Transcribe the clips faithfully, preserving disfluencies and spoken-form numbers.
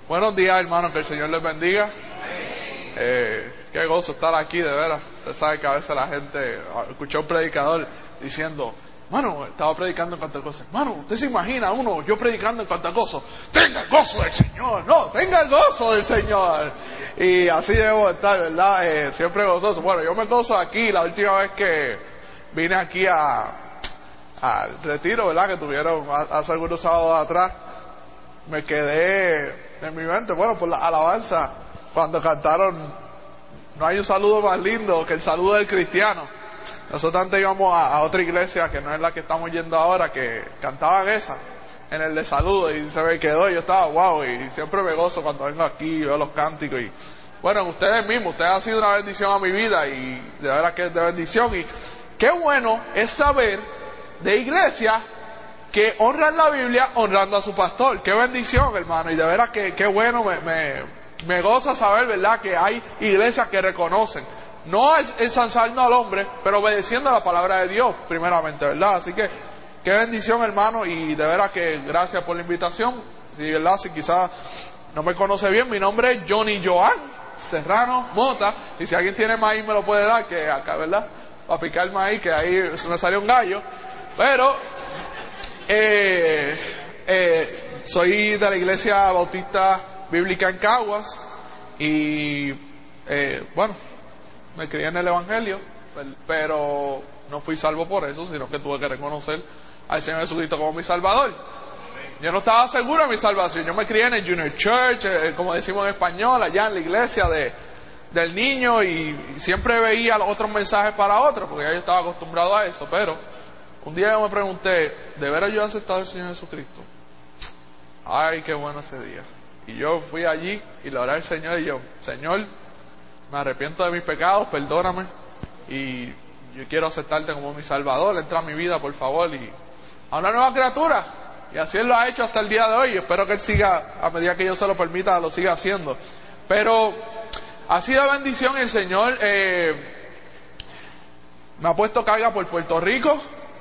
Buenos días, hermanos, que el Señor les bendiga. Eh, qué gozo estar aquí, de veras. Usted sabe que a veces la gente escuchó a un predicador diciendo, mano, estaba predicando en cuanto a cosas. Mano, usted se imagina uno, yo predicando en cuanto a cosas. Tenga el gozo del Señor, no, tenga el gozo del Señor. Y así debo estar, ¿verdad? Eh, siempre gozoso. Bueno, yo me gozo aquí, la última vez que vine aquí a al retiro, ¿verdad? Que tuvieron hace algunos sábados atrás, me quedé en mi mente, bueno, por la alabanza, cuando cantaron, no hay un saludo más lindo que el saludo del cristiano. Nosotros antes íbamos a, a otra iglesia que no es la que estamos yendo ahora, que cantaban esa, en el de saludo, y se me quedó, y yo estaba wow, y siempre me gozo cuando vengo aquí y veo los cánticos, y bueno, ustedes mismos, ustedes han sido una bendición a mi vida, y de verdad que es de bendición, y qué bueno es saber de iglesia que honran la Biblia honrando a su pastor. Qué bendición, hermano, y de veras que qué bueno, me, me, me goza saber, ¿verdad?, que hay iglesias que reconocen, no ensalzando al hombre, pero obedeciendo a la palabra de Dios, primeramente, ¿verdad? Así que, qué bendición, hermano, y de veras que gracias por la invitación. Y, ¿verdad?, si quizás no me conoce bien, mi nombre es Johnny Joan Serrano Mota, y si alguien tiene maíz me lo puede dar, que acá, ¿verdad?, para picar maíz, que ahí me salió un gallo, pero Eh, eh, soy de la Iglesia Bautista Bíblica en Caguas y eh, bueno, me crié en el Evangelio, pero no fui salvo por eso, sino que tuve que reconocer al Señor Jesucristo como mi Salvador. Yo no estaba seguro de mi salvación. Yo me crié en el Junior Church, eh, como decimos en español, allá en la iglesia de, del niño, y, y siempre veía otros mensajes para otros, porque ya yo estaba acostumbrado a eso, pero un día yo me pregunté, ¿de veras yo he aceptado al Señor Jesucristo? Ay, qué bueno ese día. Y yo fui allí y le oré al Señor y yo, Señor, me arrepiento de mis pecados, perdóname, y yo quiero aceptarte como mi Salvador, entra a mi vida, por favor, y a una nueva criatura. Y así Él lo ha hecho hasta el día de hoy, y espero que Él siga, a medida que yo se lo permita, lo siga haciendo. Pero ha sido bendición, el Señor eh, me ha puesto carga por Puerto Rico.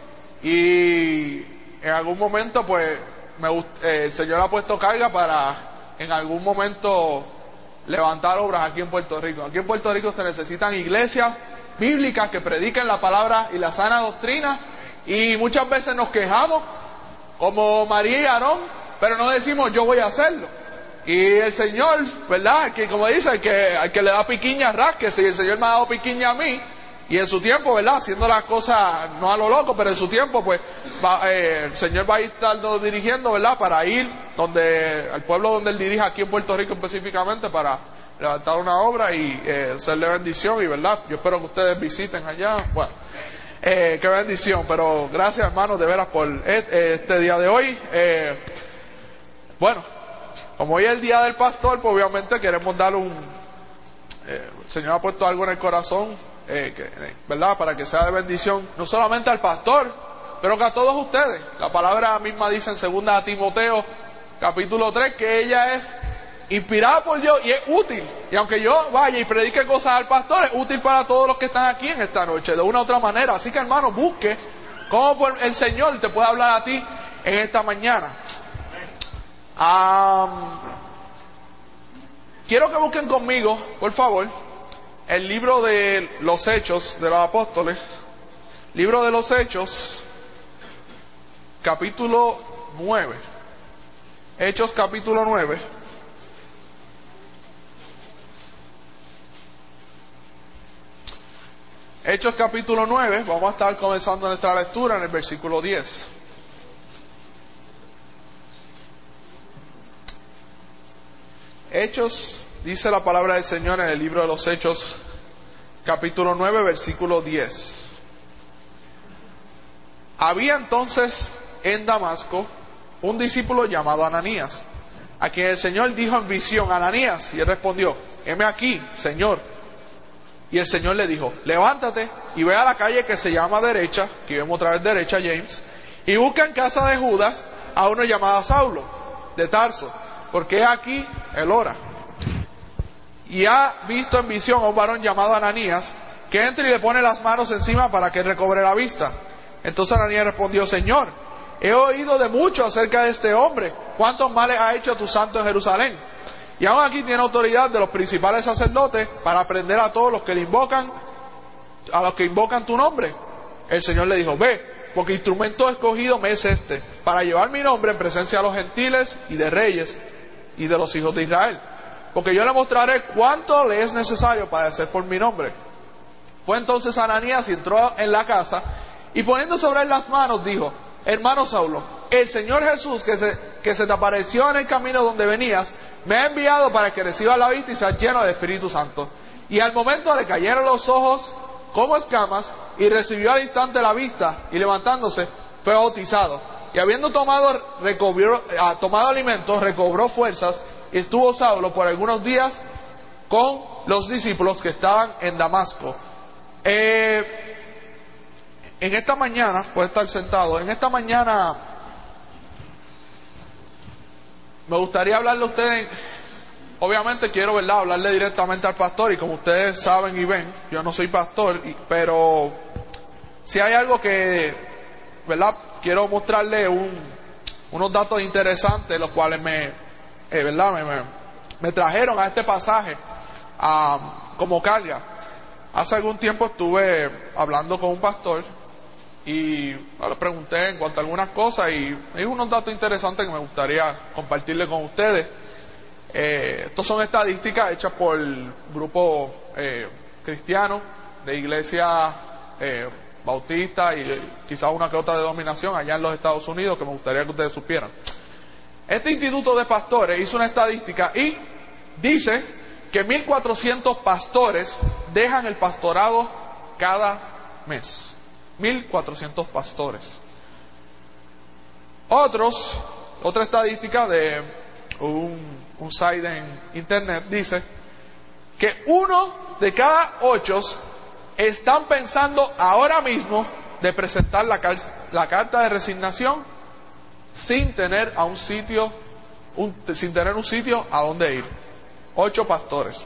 Y en algún momento, pues, me, eh, el Señor ha puesto carga para, en algún momento, levantar obras aquí en Puerto Rico. Aquí en Puerto Rico se necesitan iglesias bíblicas que prediquen la palabra y la sana doctrina. Y muchas veces nos quejamos, como María y Aarón, pero no decimos, yo voy a hacerlo. Y el Señor, ¿verdad?, que como dice, el que, el que le da piquiña, rásquese, y el Señor me ha dado piquiña a mí. Y en su tiempo, ¿verdad?, haciendo las cosas no a lo loco, pero en su tiempo, pues, va, eh, el Señor va a estar dirigiendo, ¿verdad?, para ir donde, al pueblo donde Él dirige, aquí en Puerto Rico específicamente, para levantar una obra y eh, serle bendición, y ¿verdad?, yo espero que ustedes visiten allá. Bueno, eh, qué bendición, pero gracias, hermanos, de veras, por este, este día de hoy. Eh, bueno, como hoy es el día del pastor, pues obviamente queremos dar un... Eh, el Señor ha puesto algo en el corazón, Eh, que, ¿verdad?, para que sea de bendición no solamente al pastor, pero que a todos ustedes. La palabra misma dice en segunda Timoteo capítulo tres que ella es inspirada por Dios y es útil, y aunque yo vaya y predique cosas al pastor, es útil para todos los que están aquí en esta noche de una u otra manera. Así que, hermano, busque cómo el Señor te puede hablar a ti en esta mañana. um, quiero que busquen conmigo, por favor, el libro de los Hechos de los Apóstoles, libro de los Hechos, capítulo nueve. Hechos capítulo nueve. Hechos capítulo nueve, vamos a estar comenzando nuestra lectura en el versículo diez. Hechos, dice la palabra del Señor en el libro de los Hechos, capítulo nueve, versículo diez. Había entonces en Damasco un discípulo llamado Ananías, a quien el Señor dijo en visión, Ananías, y él respondió, heme aquí, Señor. Y el Señor le dijo, levántate y ve a la calle que se llama Derecha, que vemos otra vez Derecha, James, y busca en casa de Judas a uno llamado Saulo, de Tarso, porque he aquí, él ora. Y ha visto en visión a un varón llamado Ananías, que entra y le pone las manos encima para que recobre la vista. Entonces Ananías respondió, Señor, he oído de mucho acerca de este hombre, cuántos males ha hecho a tu santo en Jerusalén. y aún aquí tiene autoridad de los principales sacerdotes para prender a todos los que le invocan, a los que invocan tu nombre. El Señor le dijo, ve, porque instrumento escogido me es este, para llevar mi nombre en presencia de los gentiles y de reyes y de los hijos de Israel, porque yo le mostraré cuánto le es necesario padecer por mi nombre. Fue entonces Ananías y entró en la casa, y poniendo sobre él las manos dijo, hermano Saulo, el Señor Jesús que se, que se te apareció en el camino donde venías, me ha enviado para que reciba la vista y sea lleno del Espíritu Santo. Y al momento le cayeron los ojos como escamas, y recibió al instante la vista, y levantándose fue bautizado. Y habiendo tomado, recobró, ah, tomado alimentos, recobró fuerzas, y estuvo Saulo por algunos días con los discípulos que estaban en Damasco. Eh, en esta mañana, puede estar sentado, en esta mañana me gustaría hablarle a ustedes. Obviamente quiero, ¿verdad?, hablarle directamente al pastor, y como ustedes saben y ven, yo no soy pastor, pero si hay algo que, ¿verdad?, quiero mostrarle un, unos datos interesantes, los cuales me, eh, ¿verdad?, me, me, me trajeron a este pasaje a, como carga. Hace algún tiempo estuve hablando con un pastor y bueno, le pregunté en cuanto a algunas cosas, y me dijo unos datos interesantes que me gustaría compartirle con ustedes. Eh, estos son estadísticas hechas por el grupo eh, cristiano de iglesia eh, bautista y quizás una que otra denominación allá en los Estados Unidos, que me gustaría que ustedes supieran. Este instituto de pastores hizo una estadística y dice que mil cuatrocientos pastores dejan el pastorado cada mes. mil cuatrocientos pastores. Otros, otra estadística de un un site en internet dice que uno de cada ocho están pensando ahora mismo de presentar la, car- la carta de resignación sin tener a un sitio un, sin tener un sitio a donde ir. Ocho pastores.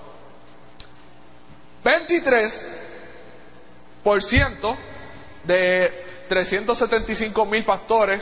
veintitrés por ciento de trescientos setenta y cinco mil pastores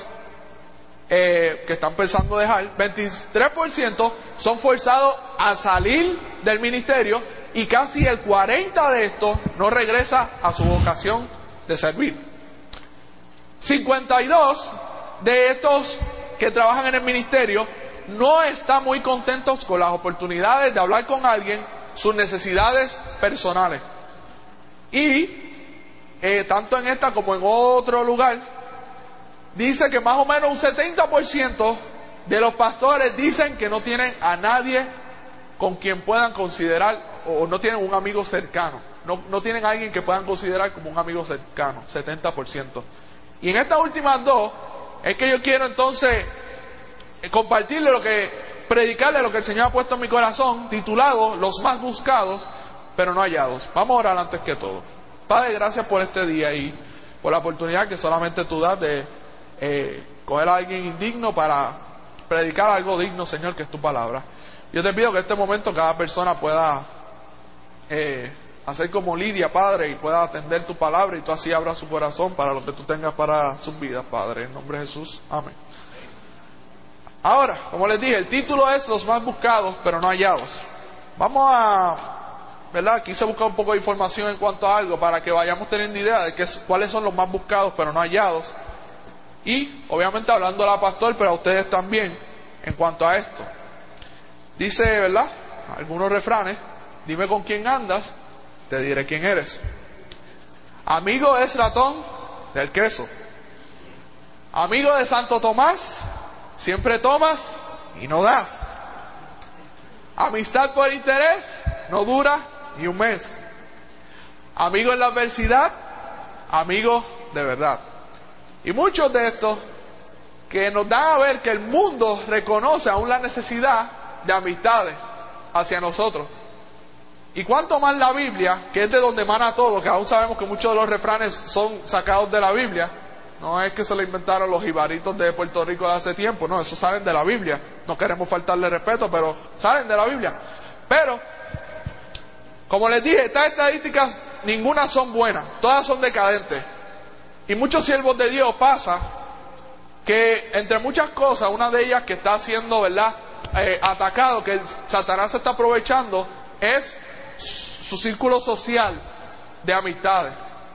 Eh, que están pensando dejar, veintitrés por ciento son forzados a salir del ministerio, y casi el cuarenta por ciento de estos no regresa a su vocación de servir. cincuenta y dos de estos que trabajan en el ministerio no están muy contentos con las oportunidades de hablar con alguien sus necesidades personales. Y eh, tanto en esta como en otro lugar dice que más o menos un setenta por ciento de los pastores dicen que no tienen a nadie con quien puedan considerar, o no tienen un amigo cercano. No, no tienen a alguien que puedan considerar como un amigo cercano, setenta por ciento. Y en estas últimas dos, es que yo quiero entonces compartirle lo que, predicarle lo que el Señor ha puesto en mi corazón, titulado Los más buscados, pero no hallados. Vamos a orar antes que todo. Padre, gracias por este día y por la oportunidad que solamente tú das de Eh, coger a alguien indigno para predicar algo digno, Señor, que es tu palabra. Yo te pido que en este momento cada persona pueda eh, hacer como Lidia, Padre, y pueda atender tu palabra, y tú así abras su corazón para lo que tú tengas para sus vidas, Padre, en nombre de Jesús, amén. Ahora, como les dije, el título es Los más buscados pero no hallados. Vamos a, ¿verdad? Quise buscar un poco de información en cuanto a algo para que vayamos teniendo idea de qué, cuáles son los más buscados pero no hallados. Y obviamente hablando a la pastor, pero a ustedes también en cuanto a esto. Dice, ¿verdad?, algunos refranes: dime con quién andas, te diré quién eres. Amigo es ratón del queso. Amigo de Santo Tomás, siempre tomas y no das. Amistad por interés no dura ni un mes. Amigo en la adversidad, amigo de verdad. Y muchos de estos que nos dan a ver que el mundo reconoce aún la necesidad de amistades hacia nosotros. Y cuanto más la Biblia, que es de donde emana todo, que aún sabemos que muchos de los refranes son sacados de la Biblia. No es que se lo inventaron los jibaritos de Puerto Rico de hace tiempo, no, esos salen de la Biblia. No queremos faltarle respeto, pero salen de la Biblia. Pero, como les dije, estas estadísticas, ninguna son buenas, todas son decadentes. Y muchos siervos de Dios pasa que, entre muchas cosas, una de ellas que está haciendo, ¿verdad?, eh, atacado, que el, Satanás se está aprovechando, es su círculo social de amistades.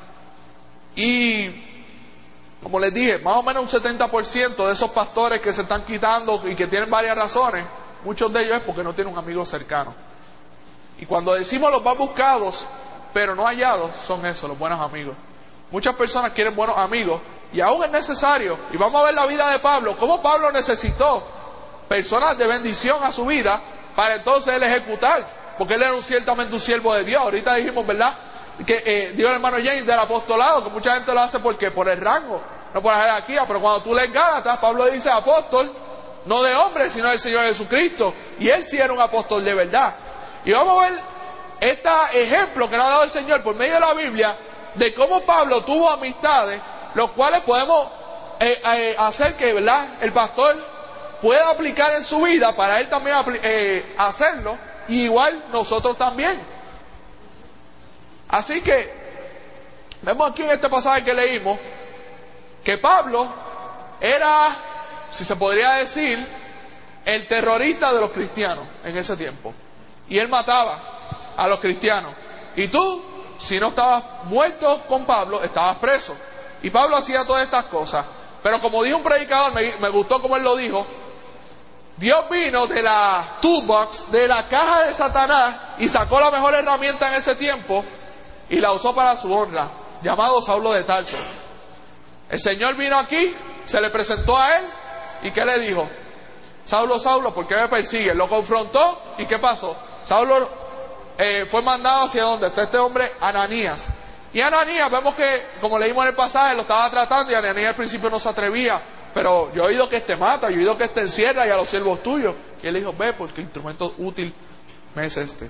Y como les dije, más o menos un setenta por ciento de esos pastores que se están quitando y que tienen varias razones, muchos de ellos es porque no tienen un amigo cercano. Y cuando decimos los más buscados pero no hallados, son esos, los buenos amigos. Muchas personas quieren buenos amigos y aún es necesario, y vamos a ver la vida de Pablo, cómo Pablo necesitó personas de bendición a su vida para entonces él ejecutar, porque él era un, ciertamente un siervo de Dios. Ahorita dijimos, ¿verdad?, que eh, dijo el hermano James del apostolado, que mucha gente lo hace porque por el rango, no por la jerarquía, pero cuando tú lees Gálatas, Pablo dice apóstol, no de hombre, sino del Señor Jesucristo, y él sí era un apóstol de verdad. Y vamos a ver este ejemplo que nos ha dado el Señor por medio de la Biblia, de cómo Pablo tuvo amistades, los cuales podemos eh, eh, hacer que, ¿verdad?, el pastor pueda aplicar en su vida para él también eh, hacerlo, y igual nosotros también. Así que vemos aquí en este pasaje que leímos que Pablo era, si se podría decir, el terrorista de los cristianos en ese tiempo, y él mataba a los cristianos. Y tú, si no estabas muerto con Pablo, estabas preso. Y Pablo hacía todas estas cosas. Pero como dijo un predicador, me, me gustó como él lo dijo, Dios vino de la toolbox, de la caja de Satanás, y sacó la mejor herramienta en ese tiempo y la usó para su honra, llamado Saulo de Tarso. El Señor vino aquí, se le presentó a él, y ¿qué le dijo? Saulo, Saulo, ¿por qué me persigues? Lo confrontó, y ¿qué pasó? Saulo eh, fue mandado hacia donde está este hombre, Ananías. Y Ananías, vemos que, como leímos en el pasaje, lo estaba tratando, y Ananías al principio no se atrevía. Pero yo he oído que este mata, yo he oído que este encierra, y a los siervos tuyos. Y él dijo, ve, porque instrumento útil me es este.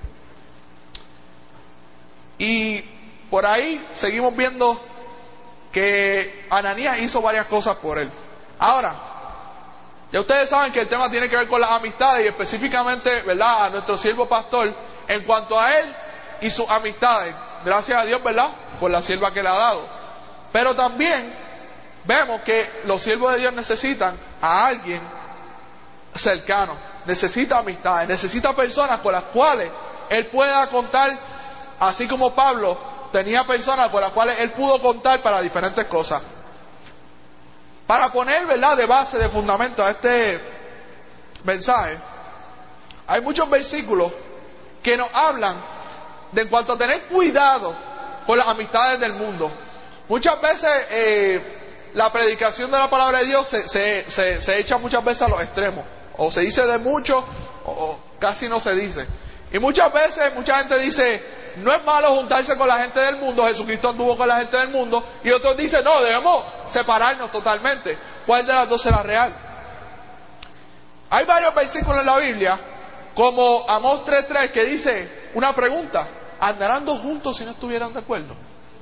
Y por ahí seguimos viendo que Ananías hizo varias cosas por él. Ahora, ya ustedes saben que el tema tiene que ver con las amistades, y específicamente, ¿verdad?, a nuestro siervo pastor, en cuanto a él y sus amistades. Gracias a Dios, ¿verdad?, por la sierva que le ha dado. Pero también vemos que los siervos de Dios necesitan a alguien cercano, necesita amistades, necesita personas con las cuales él pueda contar, así como Pablo tenía personas con las cuales él pudo contar para diferentes cosas. Para poner, ¿verdad?, de base, de fundamento a este mensaje, hay muchos versículos que nos hablan de en cuanto a tener cuidado con las amistades del mundo. Muchas veces eh, la predicación de la palabra de Dios se, se, se, se echa muchas veces a los extremos, o se dice de mucho o, o casi no se dice. Y muchas veces mucha gente dice, no es malo juntarse con la gente del mundo, Jesucristo anduvo con la gente del mundo, y otros dicen, no, debemos separarnos totalmente. ¿Cuál de las dos será real? Hay varios versículos en la Biblia, como Amós tres tres, que dice una pregunta: ¿andarán dos juntos si no estuvieran de acuerdo?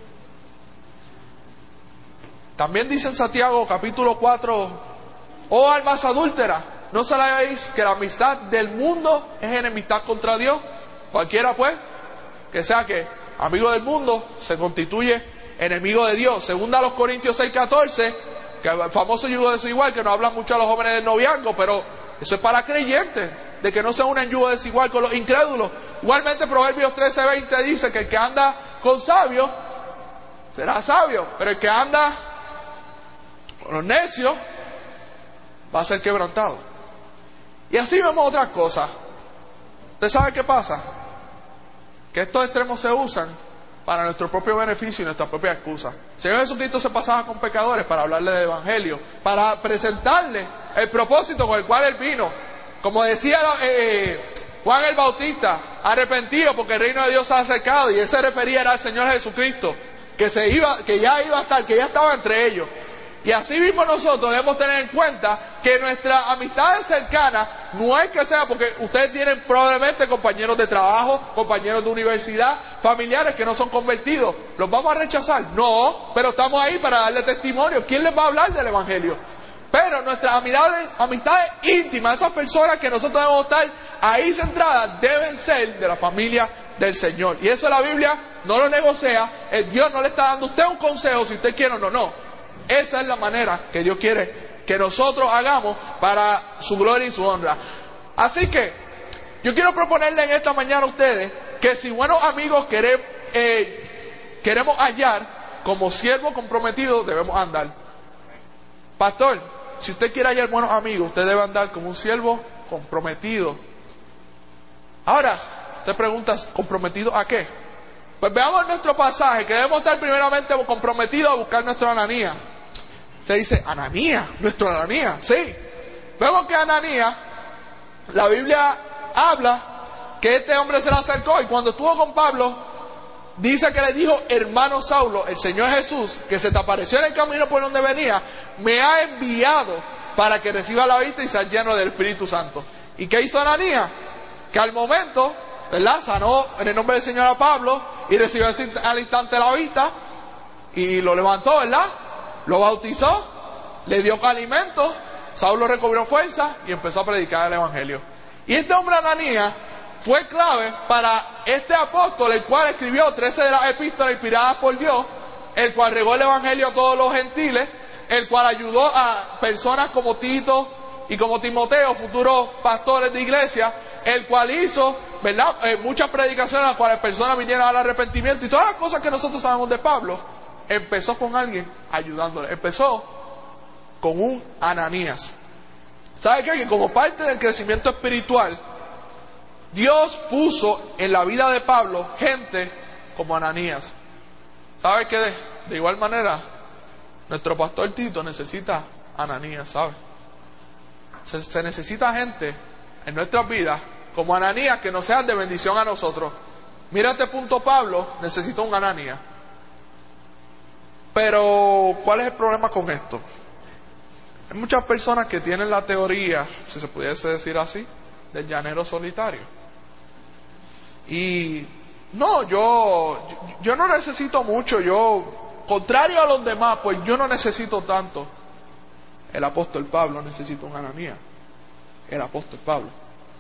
También dice en Santiago capítulo cuatro, oh almas adúlteras, ¿no sabéis que la amistad del mundo es enemistad contra Dios? Cualquiera pues que sea que amigo del mundo se constituye enemigo de Dios. Segunda a los Corintios seis catorce, que el famoso yugo desigual, que nos hablan mucho a los jóvenes del noviazgo, pero eso es para creyentes, de que no se unen yugo desigual con los incrédulos. Igualmente Proverbios trece veinte dice que el que anda con sabios será sabio, pero el que anda con los necios va a ser quebrantado. Y así vemos otras cosas. ¿Usted sabe qué pasa? Que estos extremos se usan para nuestro propio beneficio y nuestra propia excusa. El Señor Jesucristo se pasaba con pecadores para hablarle del Evangelio, para presentarle el propósito con el cual Él vino. Como decía eh, Juan el Bautista, arrepentido porque el reino de Dios se ha acercado, y Él se refería era al Señor Jesucristo, que se iba, que ya iba a estar, que ya estaba entre ellos. Y así mismo nosotros debemos tener en cuenta que nuestras amistades cercanas no es que sea porque ustedes tienen probablemente compañeros de trabajo, compañeros de universidad, familiares que no son convertidos. ¿Los vamos a rechazar? No, pero estamos ahí para darle testimonio. ¿Quién les va a hablar del Evangelio? Pero nuestras amistades, amistades íntimas, esas personas que nosotros debemos estar ahí centradas, deben ser de la familia del Señor. Y eso la Biblia no lo negocia. El Dios no le está dando a usted un consejo si usted quiere o no, no. Esa es la manera que Dios quiere que nosotros hagamos para su gloria y su honra. Así que yo quiero proponerle en esta mañana a ustedes que si buenos amigos queremos, eh, queremos hallar, como siervos comprometidos debemos andar. Pastor, si usted quiere hallar buenos amigos, usted debe andar como un siervo comprometido. Ahora, te preguntas, ¿comprometido a qué? Pues veamos nuestro pasaje, que debemos estar primeramente comprometidos a buscar nuestro Ananías. Usted dice, ¿Ananías? ¿Nuestro Ananías? Sí. Vemos que Ananías, la Biblia habla que este hombre se le acercó y cuando estuvo con Pablo, dice que le dijo, hermano Saulo, el Señor Jesús, que se te apareció en el camino por donde venía, me ha enviado para que reciba la vista y sea lleno del Espíritu Santo. ¿Y qué hizo Ananías? Que al momento, ¿verdad?, sanó en el nombre del Señor a Pablo y recibió al instante la vista y lo levantó, ¿verdad? Lo bautizó, le dio alimento, Saulo recobró fuerza y empezó a predicar el Evangelio. Y este hombre Ananías fue clave para este apóstol, el cual escribió trece de las epístolas inspiradas por Dios, el cual regó el Evangelio a todos los gentiles, el cual ayudó a personas como Tito y como Timoteo, futuros pastores de iglesia, el cual hizo, ¿verdad?, eh, muchas predicaciones a las cuales personas vinieron al arrepentimiento y todas las cosas que nosotros sabemos de Pablo. Empezó con alguien ayudándole, empezó con un Ananías. ¿Sabe qué? Que como parte del crecimiento espiritual, Dios puso en la vida de Pablo gente como Ananías. ¿Sabe qué? De, de igual manera, nuestro pastor Tito necesita Ananías, ¿sabe? Se, se necesita gente en nuestras vidas como Ananías que nos sean de bendición a nosotros. Mira este punto, Pablo necesita un Ananías. Pero, ¿cuál es el problema con esto? Hay muchas personas que tienen la teoría, si se pudiese decir así, del llanero solitario. Y no, yo, yo no necesito mucho, yo, contrario a los demás, pues yo no necesito tanto. El apóstol Pablo necesita un Ananías. El apóstol Pablo.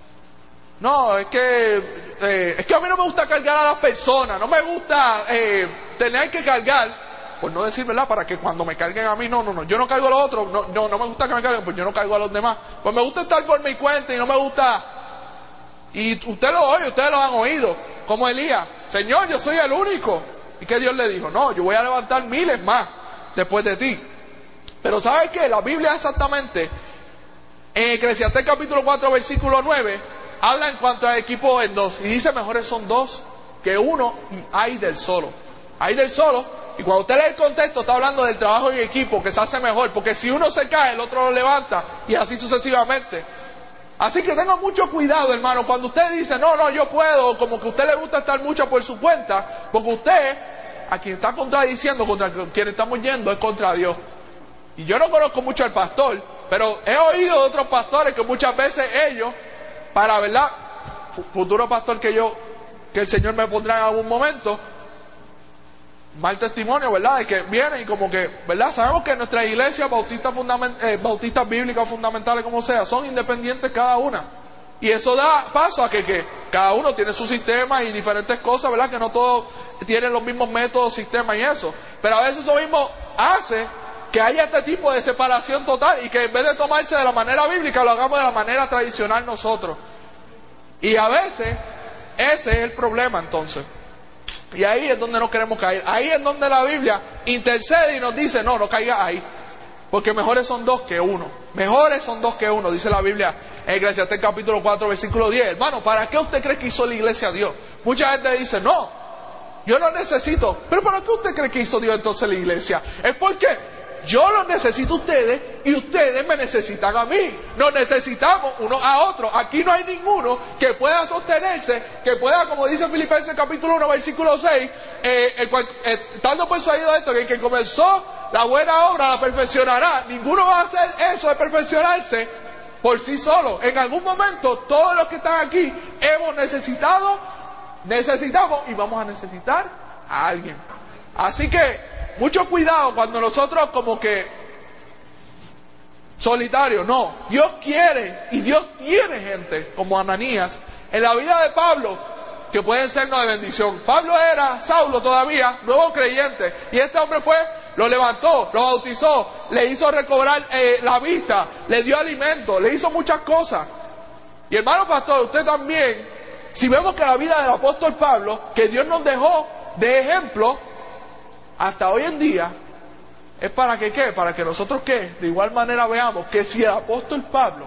No, es que, eh, es que a mí no me gusta cargar a las personas, no me gusta eh, tener que cargar. Pues no decir, ¿verdad?, para que cuando me carguen a mí, no, no, no, yo no cargo a los otros, no, no, no me gusta que me carguen, pues yo no cargo a los demás. Pues me gusta estar por mi cuenta y no me gusta. Y usted lo oye, ustedes lo han oído, como Elías, Señor, yo soy el único. ¿Y qué Dios le dijo? No, yo voy a levantar miles más después de ti. Pero ¿sabes qué? La Biblia exactamente, en Eclesiastés capítulo cuatro, versículo nueve, habla en cuanto a equipo en dos. Y dice, mejores son dos que uno y hay del solo. Hay del solo. Y cuando usted lee el contexto, está hablando del trabajo en equipo, que se hace mejor, porque si uno se cae, el otro lo levanta, y así sucesivamente. Así que tenga mucho cuidado, hermano, cuando usted dice, no, no, yo puedo, como que a usted le gusta estar mucho por su cuenta, porque usted, a quien está contradiciendo, contra quien estamos yendo, es contra Dios. Y yo no conozco mucho al pastor, pero he oído de otros pastores que muchas veces ellos, para, ¿verdad?, futuro pastor que yo, que el Señor me pondrá en algún momento, mal testimonio, ¿verdad?, de que vienen y como que, ¿verdad?, sabemos que nuestras iglesias bautistas, fundament eh, bautistas bíblicas fundamentales, como sea, son independientes cada una. Y eso da paso a que, que cada uno tiene su sistema y diferentes cosas, ¿verdad?, que no todos tienen los mismos métodos, sistemas y eso. Pero a veces eso mismo hace que haya este tipo de separación total y que en vez de tomarse de la manera bíblica, lo hagamos de la manera tradicional nosotros. Y a veces, ese es el problema entonces. Y ahí es donde no queremos caer. Ahí es donde la Biblia intercede y nos dice, no, no caiga ahí. Porque mejores son dos que uno. Mejores son dos que uno, dice la Biblia en Eclesiastés capítulo cuatro, versículo diez. Hermano, ¿para qué usted cree que hizo la iglesia a Dios? Mucha gente dice, no, yo no necesito. Pero ¿para qué usted cree que hizo Dios entonces la iglesia? Es porque yo los necesito a ustedes y ustedes me necesitan a mí. Nos necesitamos uno a otro. Aquí no hay ninguno que pueda sostenerse, que pueda, como dice Filipenses capítulo uno, versículo seis, eh, el cual, eh, estando persuadido de esto, que el que comenzó la buena obra la perfeccionará. Ninguno va a hacer eso de perfeccionarse por sí solo. En algún momento, todos los que están aquí hemos necesitado, necesitamos y vamos a necesitar a alguien. Así que, mucho cuidado cuando nosotros como que solitarios, no. Dios quiere y Dios tiene gente como Ananías en la vida de Pablo que pueden sernos de bendición. Pablo era Saulo todavía, nuevo creyente, y este hombre fue, lo levantó, lo bautizó, le hizo recobrar eh, la vista, le dio alimento, le hizo muchas cosas. Y hermano pastor, usted también, si vemos que la vida del apóstol Pablo, que Dios nos dejó de ejemplo hasta hoy en día, es para que qué, para que nosotros qué, de igual manera veamos que si el apóstol Pablo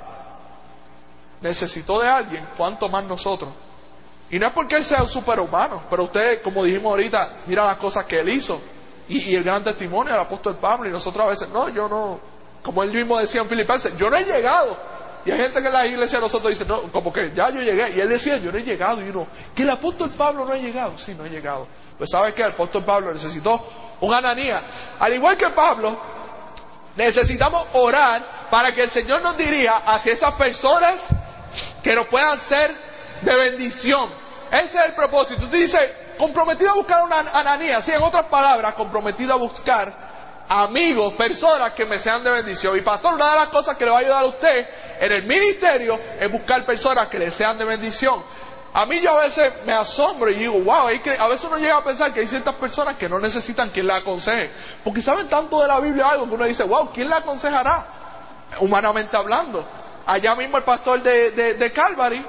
necesitó de alguien, cuánto más nosotros. Y no es porque él sea un superhumano, pero usted, como dijimos ahorita, mira las cosas que él hizo y, y el gran testimonio del apóstol Pablo. Y nosotros a veces, no, yo no, como él mismo decía en Filipenses, yo no he llegado. Y hay gente que en la iglesia de nosotros dice, no, como que ya yo llegué. Y él decía, yo no he llegado. Y uno, que el apóstol Pablo no ha llegado. Sí, no ha llegado. Pues ¿sabe qué? El apóstol Pablo necesitó un Ananías. Al igual que Pablo, necesitamos orar para que el Señor nos dirija hacia esas personas que nos puedan ser de bendición. Ese es el propósito. Usted dice, comprometido a buscar una Ananías. Sí, en otras palabras, comprometido a buscar amigos, personas que me sean de bendición. Y pastor, una de las cosas que le va a ayudar a usted en el ministerio es buscar personas que le sean de bendición. A mí yo a veces me asombro y digo, wow, que a veces uno llega a pensar que hay ciertas personas que no necesitan quien la aconseje, porque saben tanto de la Biblia algo que uno dice, wow, ¿quién la aconsejará? Humanamente hablando. Allá mismo el pastor de, de, de Calvary,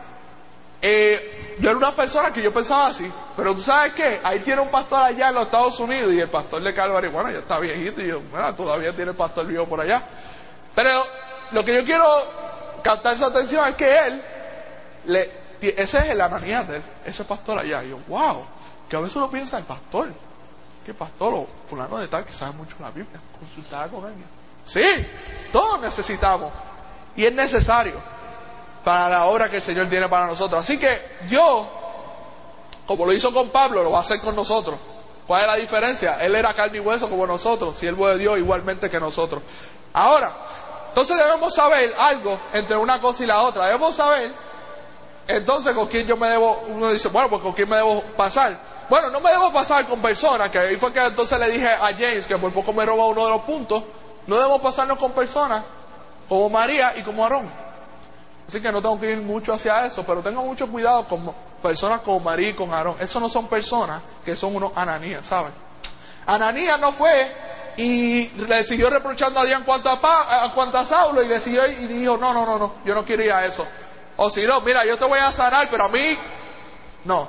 eh, yo era una persona que yo pensaba así, pero tú sabes qué, ahí tiene un pastor allá en los Estados Unidos y el pastor de Calvary, bueno, ya está viejito y yo, bueno, todavía tiene el pastor vivo por allá. Pero lo que yo quiero captar su atención es que él, le, ese es el Ananías de él, ese pastor allá. Y yo, wow, que a veces uno piensa, el pastor, ¿qué pastor o fulano de tal que sabe mucho la Biblia? Consultar con él. Sí, todos necesitamos y es necesario para la obra que el Señor tiene para nosotros. Así que yo, como lo hizo con Pablo, lo va a hacer con nosotros. ¿Cuál es la diferencia? Él era carne y hueso como nosotros, siervo de Dios igualmente que nosotros. Ahora, entonces debemos saber algo entre una cosa y la otra. Debemos saber, entonces, con quién yo me debo, uno dice, bueno, pues con quién me debo pasar. Bueno, no me debo pasar con personas, que ahí fue que entonces le dije a James, que por poco me roba uno de los puntos, no debemos pasarnos con personas como María y como Aarón. Así que no tengo que ir mucho hacia eso, pero tengo mucho cuidado con personas como María y con Aarón. Esos no son personas que son unos Ananías, ¿saben? Ananías no fue y le siguió reprochando a Dios en cuanto a, pa, en cuanto a Saulo y le siguió y dijo, no, no, no, no, yo no quiero ir a eso. O si no, mira, yo te voy a sanar, pero a mí, no.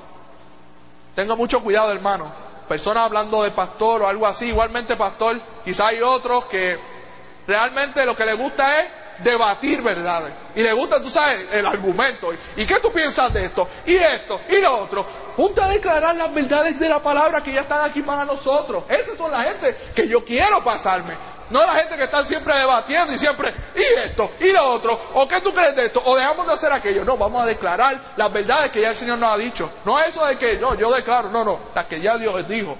Tenga mucho cuidado, hermano. Personas hablando de pastor o algo así, igualmente pastor, quizá hay otros que realmente lo que les gusta es debatir verdades. Y le gusta, tú sabes, el argumento. ¿Y qué tú piensas de esto? Y esto, y lo otro. Ponte a declarar las verdades de la palabra que ya están aquí para nosotros. Esas son la gente que yo quiero pasarme. No la gente que está siempre debatiendo y siempre, y esto, y lo otro, o qué tú crees de esto, o dejamos de hacer aquello. No, vamos a declarar las verdades que ya el Señor nos ha dicho. No eso de que, no, yo declaro, no, no, las que ya Dios dijo.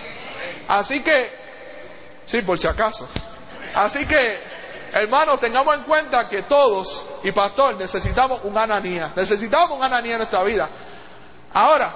Así que, sí, por si acaso. Así que, hermanos, tengamos en cuenta que todos, y pastor, necesitamos un Ananías. Necesitamos un Ananías en nuestra vida. Ahora,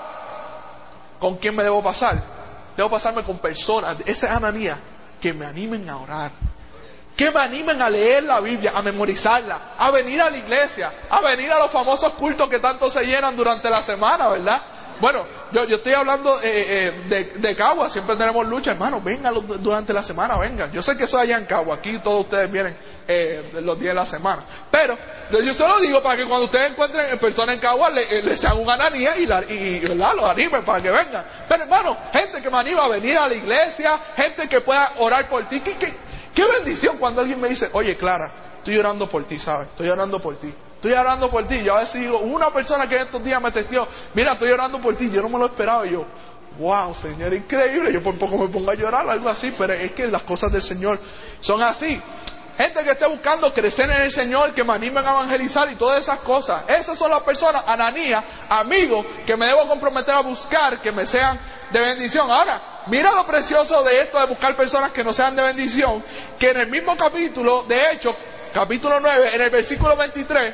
¿con quién me debo pasar? Debo pasarme con personas, ese Ananías, que me animen a orar, que me animen a leer la Biblia, a memorizarla, a venir a la iglesia, a venir a los famosos cultos que tanto se llenan durante la semana, ¿verdad? Bueno, yo, yo estoy hablando eh, eh, de, de Cagua, siempre tenemos lucha, hermano, vengan durante la semana, vengan. Yo sé que eso allá en Cagua, aquí todos ustedes vienen eh, los días de la semana. Pero yo se lo digo para que cuando ustedes encuentren personas en Cagua, le, le sean un Ananías y, la, y ¿verdad? Los animen para que vengan. Pero hermano, gente que me anima a venir a la iglesia, gente que pueda orar por ti. ¿Qué, qué, qué bendición cuando alguien me dice, oye Clara, estoy orando por ti, ¿sabes? Estoy orando por ti. Estoy orando por ti. Yo a veces digo, una persona que en estos días me testió, mira, estoy orando por ti, yo no me lo esperaba. Y yo, wow, Señor, increíble. Yo por poco me pongo a llorar o algo así, pero es que las cosas del Señor son así. Gente que esté buscando crecer en el Señor, que me animen a evangelizar y todas esas cosas. Esas son las personas, Ananías, amigos, que me debo comprometer a buscar, que me sean de bendición. Ahora, mira lo precioso de esto de buscar personas que no sean de bendición, que en el mismo capítulo, de hecho, capítulo nueve, en el versículo veintitrés,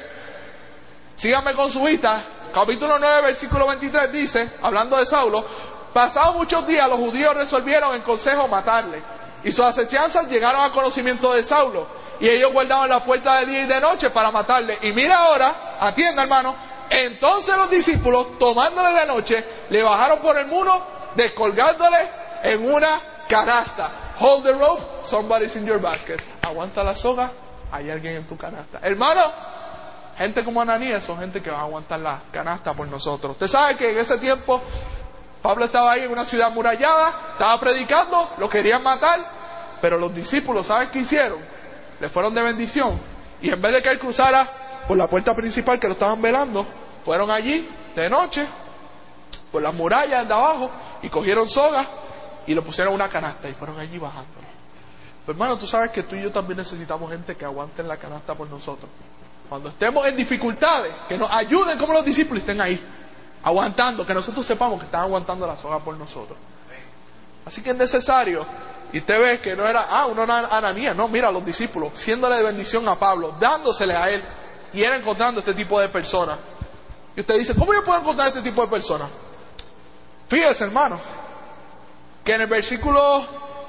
síganme con su vista, capítulo nueve, versículo veintitrés dice, hablando de Saulo, pasados muchos días los judíos resolvieron en consejo matarle, y sus acechanzas llegaron al conocimiento de Saulo, y ellos guardaban la puerta de día y de noche para matarle. Y mira ahora, atienda hermano, entonces los discípulos, tomándole de noche, le bajaron por el muro, descolgándole en una canasta. Hold the rope, somebody's in your basket. Aguanta la soga, hay alguien en tu canasta. Hermano, gente como Ananías son gente que va a aguantar la canasta por nosotros. Usted sabe que en ese tiempo Pablo estaba ahí en una ciudad amurallada, estaba predicando, lo querían matar, pero los discípulos, ¿saben qué hicieron? Le fueron de bendición, y en vez de que él cruzara por la puerta principal que lo estaban velando, fueron allí de noche, por las murallas de abajo, y cogieron sogas y lo pusieron en una canasta y fueron allí bajándolo. Pero hermano, tú sabes que tú y yo también necesitamos gente que aguante en la canasta por nosotros. Cuando estemos en dificultades, que nos ayuden como los discípulos y estén ahí, aguantando, que nosotros sepamos que están aguantando la soga por nosotros. Así que es necesario, y usted ve que no era, ah, uno era Ananías, no, mira, los discípulos, siéndole de bendición a Pablo, dándosele a él, y era encontrando este tipo de personas. Y usted dice, ¿cómo yo puedo encontrar este tipo de personas? Fíjese, hermano, que en el versículo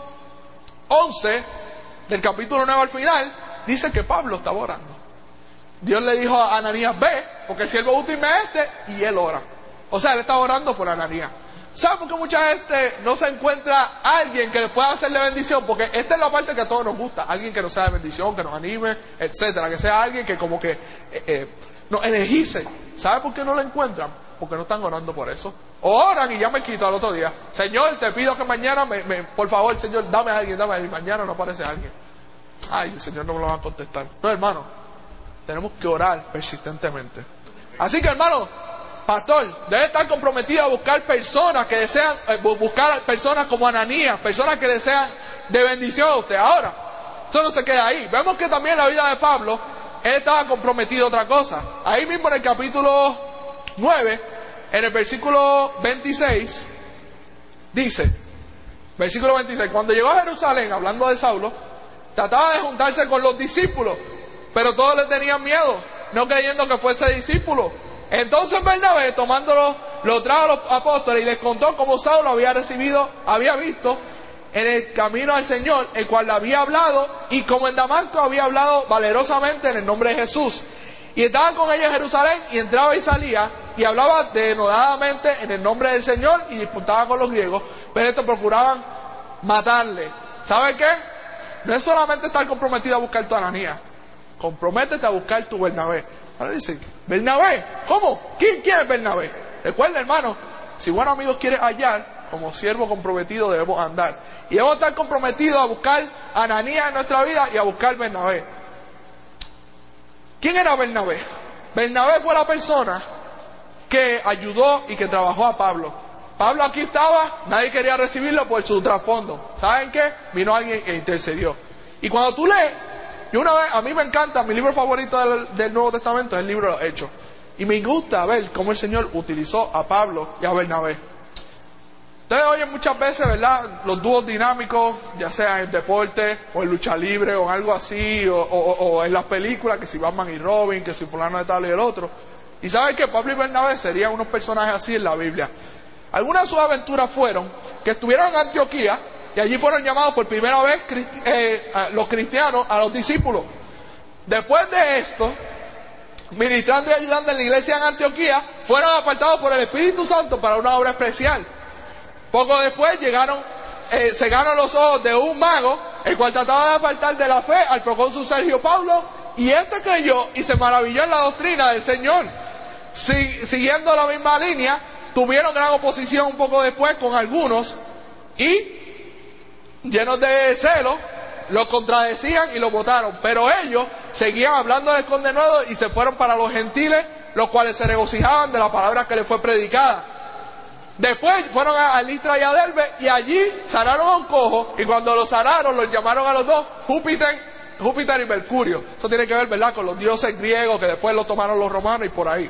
once del capítulo nueve al final, dice que Pablo estaba orando. Dios le dijo a Ananías, ve, porque el siervo útil me es este, y él ora. O sea, él estaba orando por Ananías. ¿Sabe por qué mucha gente no se encuentra a alguien que le pueda hacerle bendición? Porque esta es la parte que a todos nos gusta. Alguien que nos sea de bendición, que nos anime, etcétera. Que sea alguien que como que eh, eh, nos energice. ¿Sabe por qué no lo encuentran? Porque no están orando por eso. O oran y ya me quito al otro día. Señor, te pido que mañana, me, me, por favor, Señor, dame a alguien, dame a alguien. Mañana no aparece alguien. Ay, el Señor no me lo va a contestar. No, hermano, tenemos que orar persistentemente. Así que, hermano, pastor, debe estar comprometido a buscar personas que desean, eh, buscar personas como Ananías, personas que desean de bendición a usted. Ahora, eso no se queda ahí. Vemos que también en la vida de Pablo, él estaba comprometido a otra cosa. Ahí mismo en el capítulo nueve, en el versículo veintiséis, dice, versículo veintiséis, cuando llegó a Jerusalén, hablando de Saulo, trataba de juntarse con los discípulos, pero todos le tenían miedo, no creyendo que fuese discípulo. Entonces Bernabé, tomándolo, lo trajo a los apóstoles y les contó cómo Saulo había recibido, había visto en el camino al Señor, el cual le había hablado, y como en Damasco había hablado valerosamente en el nombre de Jesús. Y estaba con ellos en Jerusalén, y entraba y salía, y hablaba denodadamente en el nombre del Señor, y disputaba con los griegos, pero estos procuraban matarle. ¿Sabe qué? No es solamente estar comprometido a buscar tu Ananías, comprométete a buscar tu Bernabé. Ahora dicen, ¿Bernabé? ¿Cómo? ¿Quién, quién es Bernabé? Recuerda, hermano, si buenos amigos quieres hallar, como siervo comprometido debemos andar. Y debemos estar comprometidos a buscar a Ananías en nuestra vida y a buscar Bernabé. ¿Quién era Bernabé? Bernabé fue la persona que ayudó y que trabajó a Pablo. Pablo aquí estaba, nadie quería recibirlo por su trasfondo. ¿Saben qué? Vino alguien que intercedió. Y cuando tú lees, yo una vez, a mí me encanta, mi libro favorito del, del Nuevo Testamento es el libro de los Hechos. Y me gusta ver cómo el Señor utilizó a Pablo y a Bernabé. Ustedes oyen muchas veces, ¿verdad?, los dúos dinámicos, ya sea en deporte o en lucha libre o en algo así, o, o, o en las películas, que si Batman y Robin, que si fulano de tal y el otro. Y saben que Pablo y Bernabé serían unos personajes así en la Biblia. Algunas de sus aventuras fueron que estuvieron en Antioquía y allí fueron llamados por primera vez cristi- eh, a los cristianos a los discípulos. Después de esto, ministrando y ayudando en la iglesia en Antioquía, fueron apartados por el Espíritu Santo para una obra especial. Poco después llegaron, eh, cegaron los ojos de un mago, el cual trataba de apartar de la fe al procónsul Sergio Paulo, y este creyó y se maravilló en la doctrina del Señor. Si, siguiendo la misma línea, tuvieron gran oposición un poco después con algunos, y llenos de celo, los contradecían y los votaron. Pero ellos seguían hablando del condenado y se fueron para los gentiles, los cuales se regocijaban de la palabra que les fue predicada. Después fueron a Listra y a Derbe, y allí sanaron a un cojo, y cuando lo sanaron, los llamaron a los dos Júpiter, Júpiter y Mercurio. Eso tiene que ver, ¿verdad?, con los dioses griegos, que después lo tomaron los romanos y por ahí.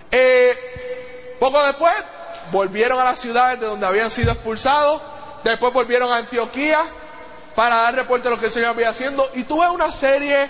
Eh, poco después, volvieron a las ciudades de donde habían sido expulsados, después volvieron a Antioquía, para dar reporte de lo que el Señor había haciendo, y tuve una serie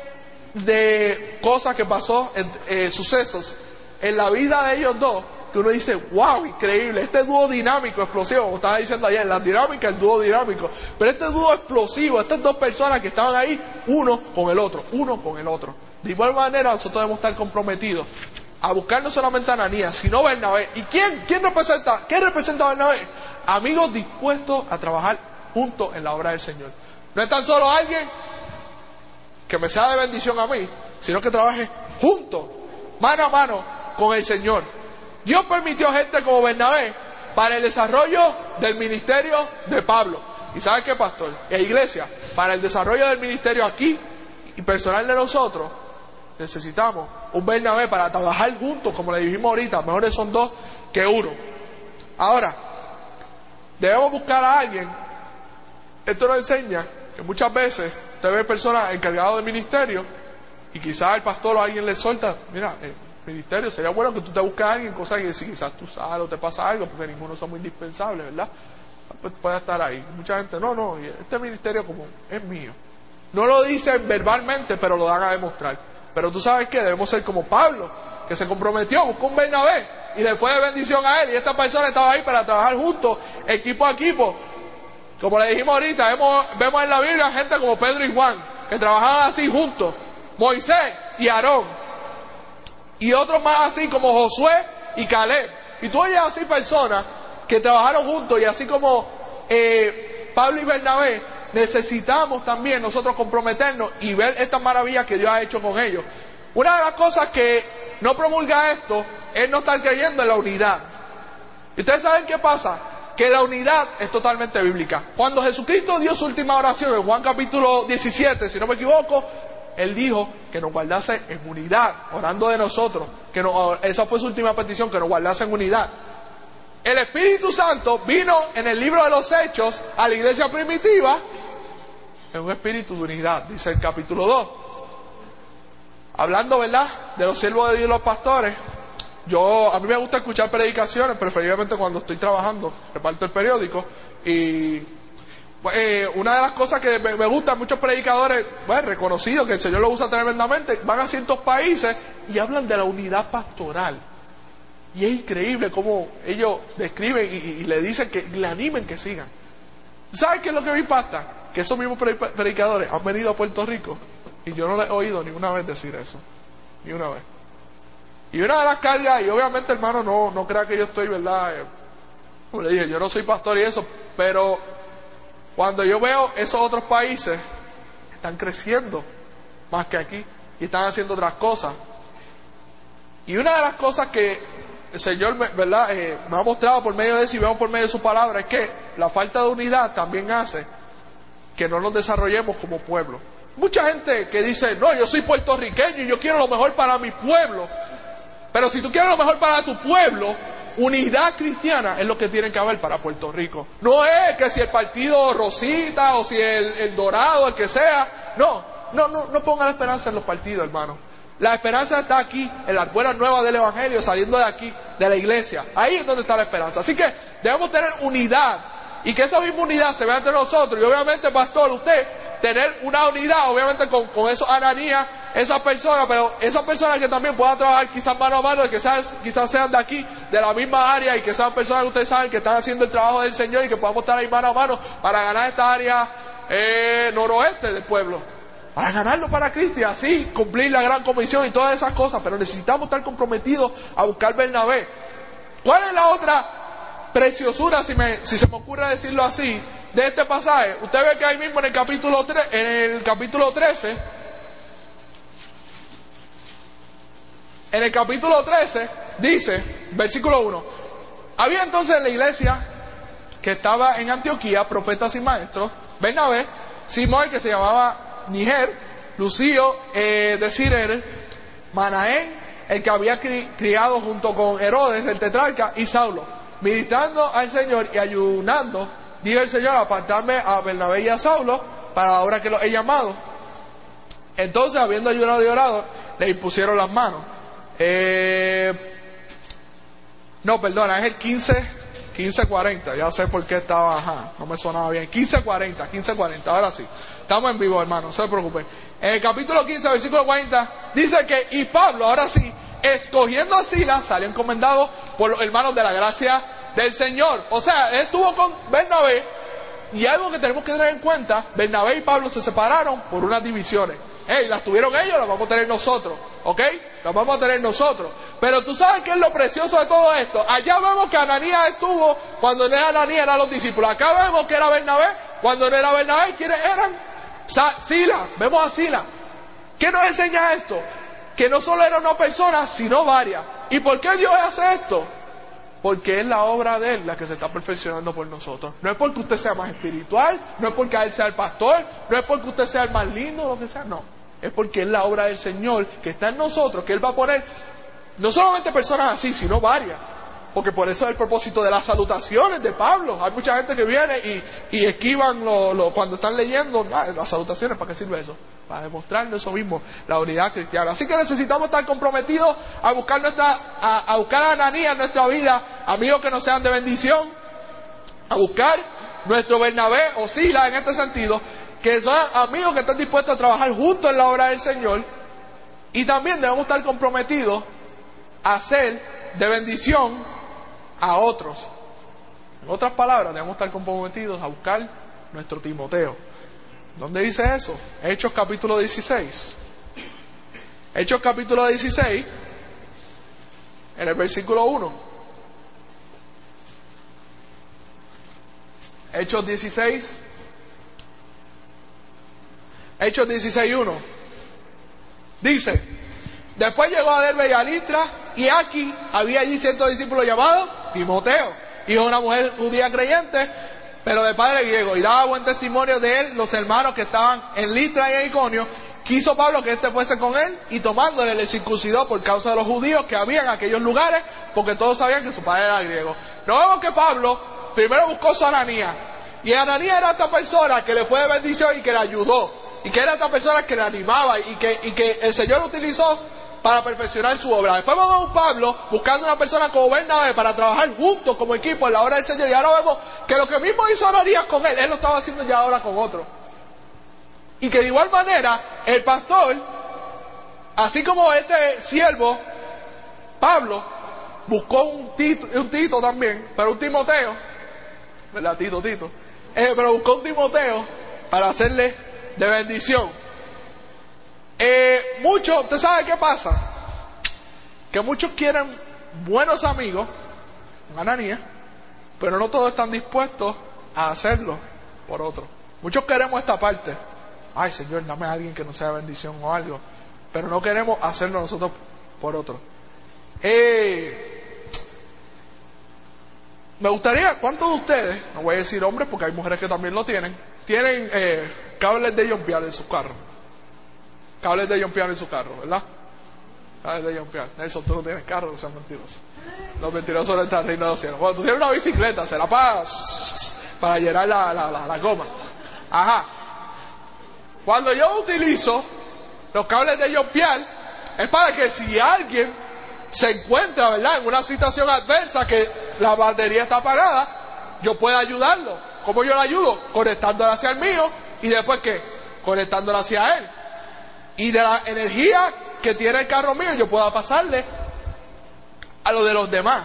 de cosas que pasó, en, eh, sucesos, en la vida de ellos dos, que uno dice, wow, increíble, este dúo dinámico, explosivo, como estaba diciendo ayer, la dinámica, el dúo dinámico, pero este dúo explosivo, estas dos personas que estaban ahí, uno con el otro, uno con el otro. De igual manera, nosotros debemos estar comprometidos a buscar no solamente a Ananías, sino a Bernabé. ¿Y quién? ¿Quién representa? ¿Qué representa a Bernabé? Amigos dispuestos a trabajar juntos en la obra del Señor. No es tan solo alguien que me sea de bendición a mí, sino que trabaje juntos, mano a mano con el Señor. Dios permitió gente como Bernabé para el desarrollo del ministerio de Pablo. ¿Y sabes qué, pastor? E iglesia, para el desarrollo del ministerio aquí y personal de nosotros, necesitamos un Bernabé para trabajar juntos, como le dijimos ahorita, mejores son dos que uno. Ahora, debemos buscar a alguien. Esto nos enseña que muchas veces usted ve personas encargadas de ministerio y quizás el pastor o alguien le suelta, mira, el ministerio sería bueno que tú te busques a alguien, cosas que si quizás tú sabes o te pasa algo, porque ninguno somos indispensables, ¿verdad? Pues puede estar ahí. Mucha gente, no, no, este ministerio como es mío. No lo dicen verbalmente, pero lo dan a demostrar. Pero tú sabes que debemos ser como Pablo, que se comprometió, buscó un Bernabé y le fue de bendición a él, y esta persona estaba ahí para trabajar juntos, equipo a equipo. Como le dijimos ahorita, vemos, vemos en la Biblia gente como Pedro y Juan, que trabajaban así juntos, Moisés y Aarón, y otros más así como Josué y Caleb. Y tú oyes así personas que trabajaron juntos, y así como eh, Pablo y Bernabé, necesitamos también nosotros comprometernos y ver estas maravillas que Dios ha hecho con ellos. Una de las cosas que no promulga esto es no estar creyendo en la unidad. ¿Y ustedes saben qué pasa? Que la unidad es totalmente bíblica. Cuando Jesucristo dio su última oración en Juan capítulo diecisiete, si no me equivoco, Él dijo que nos guardase en unidad, orando de nosotros, que nos, esa fue su última petición, que nos guardase en unidad. El Espíritu Santo vino en el libro de los Hechos a la iglesia primitiva en un espíritu de unidad, dice el capítulo dos. Hablando, ¿verdad?, de los siervos de Dios y los pastores. Yo, a mí me gusta escuchar predicaciones, preferiblemente cuando estoy trabajando, reparto el periódico, y eh, una de las cosas que me, me gustan, muchos predicadores, bueno, reconocidos, que el Señor lo usa tremendamente, van a ciertos países y hablan de la unidad pastoral. Y es increíble cómo ellos describen y, y le dicen que le animen que sigan. ¿Sabes qué es lo que me impacta? Que esos mismos predicadores han venido a Puerto Rico y yo no les he oído ni una vez decir eso, ni una vez. Y una de las cargas, y obviamente, hermano, no, no crea que yo estoy, ¿verdad? Eh, como le dije, yo no soy pastor y eso, pero cuando yo veo esos otros países, están creciendo más que aquí y están haciendo otras cosas. Y una de las cosas que el Señor, ¿verdad?, eh, me ha mostrado por medio de eso y vemos por medio de su palabra, es que la falta de unidad también hace que no nos desarrollemos como pueblo. Mucha gente que dice, no, yo soy puertorriqueño y yo quiero lo mejor para mi pueblo. Pero si tú quieres lo mejor para tu pueblo, unidad cristiana es lo que tiene que haber para Puerto Rico. No es que si el partido Rosita o si el, el Dorado, el que sea. No, no, no, no ponga la esperanza en los partidos, hermano. La esperanza está aquí, en las buenas nuevas del Evangelio, saliendo de aquí, de la iglesia. Ahí es donde está la esperanza. Así que debemos tener unidad, y que esa misma unidad se vea entre nosotros. Y obviamente, pastor, usted tener una unidad, obviamente con, con esos Ananías, esas personas, pero esas personas que también puedan trabajar quizás mano a mano, que quizás, quizás sean de aquí, de la misma área, y que sean personas que ustedes saben que están haciendo el trabajo del Señor, y que podamos estar ahí mano a mano para ganar esta área eh, noroeste del pueblo, para ganarlo para Cristo y así cumplir la gran comisión y todas esas cosas. Pero necesitamos estar comprometidos a buscar Bernabé. ¿Cuál es la otra preciosura, si, me, si se me ocurre decirlo así, de este pasaje? Usted ve que ahí mismo en el capítulo tres, en el capítulo trece, en el capítulo trece dice, versículo uno: había entonces en la iglesia que estaba en Antioquía profetas y maestros, Bernabé, Simón, que se llamaba Niger, Lucio eh, de Cirene, Manaén, el que había cri, criado junto con Herodes el tetrarca, y Saulo. Ministrando al Señor y ayunando, dijo el Señor, apartarme a Bernabé y a Saulo para la obra que los he llamado. Entonces, habiendo ayunado y orado, le impusieron las manos. Eh, no, perdona, es el quince, quince cuarenta, ya sé por qué estaba, ajá, no me sonaba bien. quince cuarenta, quince cuarenta, ahora sí. Estamos en vivo, hermano, no se preocupen. En el capítulo quince, versículo cuarenta, dice que, y Pablo, ahora sí, escogiendo a Silas, salió encomendado por los hermanos de la gracia del Señor. O sea, él estuvo con Bernabé, y algo que tenemos que tener en cuenta, Bernabé y Pablo se separaron por unas divisiones. Hey, las tuvieron ellos, las vamos a tener nosotros, ¿ok? Las vamos a tener nosotros. Pero tú sabes qué es lo precioso de todo esto. Allá vemos que Ananías estuvo cuando no era Ananías, eran los discípulos. Acá vemos que era Bernabé cuando no era Bernabé. ¿Quiénes eran? Silas, vemos a Silas. ¿Qué nos enseña esto? Que no solo era una persona, sino varias. ¿Y por qué Dios hace esto? Porque es la obra de Él la que se está perfeccionando por nosotros. No es porque usted sea más espiritual, no es porque Él sea el pastor, no es porque usted sea el más lindo, lo que sea, no. Es porque es la obra del Señor que está en nosotros, que Él va a poner no solamente personas así, sino varias. Porque por eso es el propósito de las salutaciones de Pablo. Hay mucha gente que viene y, y esquivan lo, lo, cuando están leyendo ah, las salutaciones. ¿Para qué sirve eso? Para demostrar eso mismo, la unidad cristiana. Así que necesitamos estar comprometidos a buscar nuestra, a, a buscar a Ananías en nuestra vida, amigos que nos sean de bendición, a buscar nuestro Bernabé o Sila en este sentido, que son amigos que están dispuestos a trabajar juntos en la obra del Señor. Y también debemos estar comprometidos a ser de bendición a otros. En otras palabras, debemos estar comprometidos a buscar nuestro Timoteo. ¿Dónde dice eso? Hechos capítulo dieciséis. Hechos capítulo dieciséis, en el versículo uno. Hechos dieciséis. Hechos dieciséis uno. Dice: después llegó a Derbe y a Listra, y aquí había allí cierto discípulo llamado Timoteo, hijo de una mujer judía creyente, pero de padre griego, y daba buen testimonio de él los hermanos que estaban en Listra y en Iconio. Quiso Pablo que éste fuese con él, y tomándole le circuncidó por causa de los judíos que había en aquellos lugares, porque todos sabían que su padre era griego. Nos vemos que Pablo primero buscó a Ananías, y Ananías era esta persona que le fue de bendición y que le ayudó, y que era esta persona que le animaba, y que, y que el Señor utilizó para perfeccionar su obra. Después vemos a un Pablo buscando una persona como Bernabé para trabajar juntos como equipo en la obra del Señor, y ahora vemos que lo que mismo hizo Ananías con él, él lo estaba haciendo ya ahora con otro. Y que de igual manera el pastor, así como este siervo Pablo, buscó un Tito, un Tito también, pero un Timoteo, ¿verdad? Tito, Tito, eh, pero buscó un Timoteo para hacerle de bendición. Eh, muchos, ¿usted sabe qué pasa? Que muchos quieren buenos amigos, Ananías, pero no todos están dispuestos a hacerlo por otro. Muchos queremos esta parte. Ay, Señor, dame a alguien que nos sea bendición o algo, pero no queremos hacerlo nosotros por otro. Eh, me gustaría, ¿cuántos de ustedes, no voy a decir hombres porque hay mujeres que también lo tienen, tienen eh, cables de jumpear en sus carros? Cables de jumpear en su carro, ¿verdad? Cables de jumpear. Nelson, tú no tienes carro, no seas mentiroso. Los mentirosos no están en el reino de los cielos. Cuando tú tienes una bicicleta, será para, para llenar la, la, la, la goma. Ajá. Cuando yo utilizo los cables de jumpear, es para que si alguien se encuentra, ¿verdad?, en una situación adversa que la batería está apagada, yo pueda ayudarlo. ¿Cómo yo lo ayudo? Conectándola hacia el mío, y después ¿qué? Conectándola hacia él. Y de la energía que tiene el carro mío, yo pueda pasarle a lo de los demás.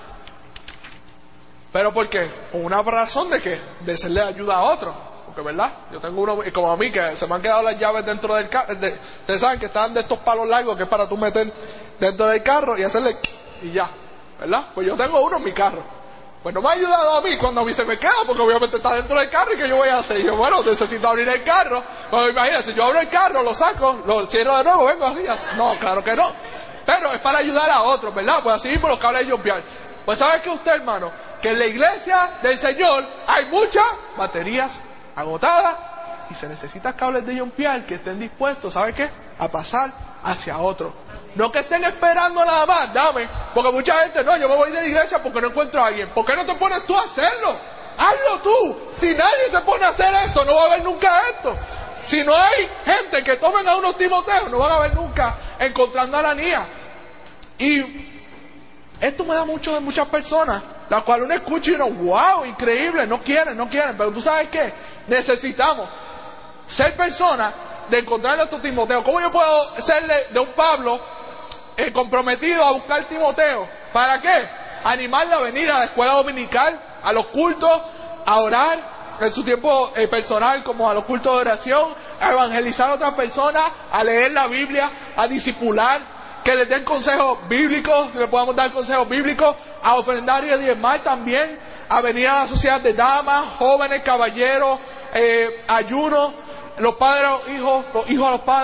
¿Pero por qué? Con una razón de que de serle ayuda a otros. Porque, ¿verdad? Yo tengo uno, y como a mí, que se me han quedado las llaves dentro del carro. De, ustedes saben que están de estos palos largos que es para tú meter dentro del carro y hacerle y ya, ¿verdad? Pues yo tengo uno en mi carro. Pues no me ha ayudado a mí cuando a mí se me queda, porque obviamente está dentro del carro, y ¿qué yo voy a hacer? Y yo, bueno, necesito abrir el carro. Pues imagínense, yo abro el carro, lo saco, lo cierro de nuevo, vengo así, así. No, claro que no. Pero es para ayudar a otros, ¿verdad? Pues así mismo los cables de jumpear. Pues ¿sabe qué usted, hermano? Que en la iglesia del Señor hay muchas baterías agotadas y se necesitan cables de jumpear que estén dispuestos, ¿sabe qué? A pasar hacia otro. No que estén esperando nada más, dame. Porque mucha gente, no, yo me voy de la iglesia porque no encuentro a alguien. ¿Por qué no te pones tú a hacerlo? Hazlo tú. Si nadie se pone a hacer esto, no va a haber nunca esto. Si no hay gente que tomen a unos Timoteos, no van a ver nunca encontrando a Ananías. Y esto me da mucho de muchas personas, las cuales uno escucha y uno, wow, increíble, no quieren, no quieren. Pero tú sabes qué, necesitamos ser personas de encontrar a nuestro Timoteo. ¿Cómo yo puedo serle de un Pablo eh, comprometido a buscar Timoteo? ¿Para qué? Animarle a venir a la escuela dominical, a los cultos, a orar en su tiempo eh, personal, como a los cultos de oración, a evangelizar a otras personas, a leer la Biblia, a discipular, que les den consejos bíblicos, que le podamos dar consejos bíblicos, a ofrendar y a diezmar también, a venir a la sociedad de damas, jóvenes, caballeros, eh, ayunos, los padres a los hijos, los hijos a los padres,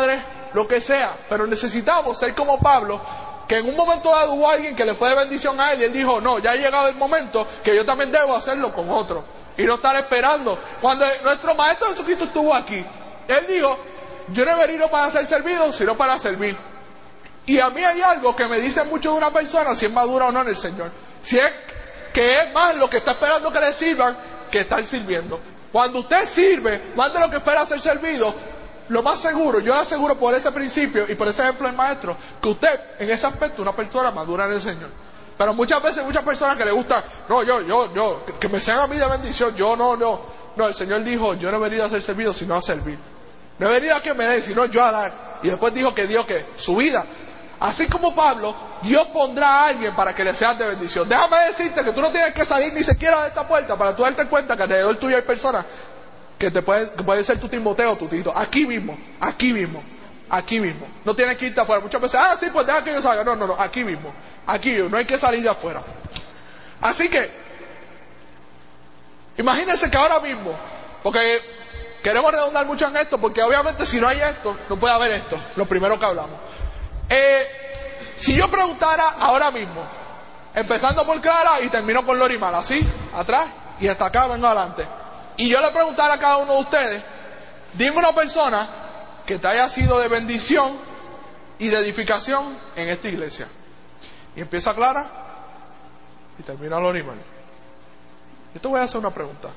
lo que sea. Pero necesitamos ser como Pablo, que en un momento dado hubo alguien que le fue de bendición a él y él dijo, no, ya ha llegado el momento que yo también debo hacerlo con otro. Y no estar esperando. Cuando nuestro Maestro Jesucristo estuvo aquí, él dijo, yo no he venido para ser servido, sino para servir. Y a mí hay algo que me dice mucho de una persona, si es madura o no en el Señor. Si es que es más lo que está esperando que le sirvan, que estar sirviendo. Cuando usted sirve, más de lo que espera ser servido, lo más seguro, yo le aseguro por ese principio y por ese ejemplo del Maestro, que usted en ese aspecto es una persona madura en el Señor. Pero muchas veces, muchas personas que le gustan, no, yo, yo, yo, que me sean a mí de bendición, yo no, no. No, el Señor dijo, yo no he venido a ser servido, sino a servir. No he venido a que me den, sino yo a dar. Y después dijo que dio, ¿qué? Su vida. Así como Pablo, Dios pondrá a alguien para que le seas de bendición. Déjame decirte que tú no tienes que salir ni siquiera de esta puerta para tú darte cuenta que alrededor tuyo hay personas que te pueden, que pueden ser tu Timoteo, tu Tito. Aquí mismo, aquí mismo, aquí mismo. No tienes que irte afuera. Muchas veces, ah, sí, pues deja que yo salga. No, no, no, aquí mismo. Aquí mismo, no hay que salir de afuera. Así que, imagínense que ahora mismo, porque queremos redondar mucho en esto, porque obviamente si no hay esto, no puede haber esto, lo primero que hablamos. Eh, si yo preguntara ahora mismo, empezando por Clara y termino con Lorimar, así, atrás y hasta acá, vengo adelante, y yo le preguntara a cada uno de ustedes, dime una persona que te haya sido de bendición y de edificación en esta iglesia. Y empieza Clara y termina Lorimar. Yo te voy a hacer una pregunta.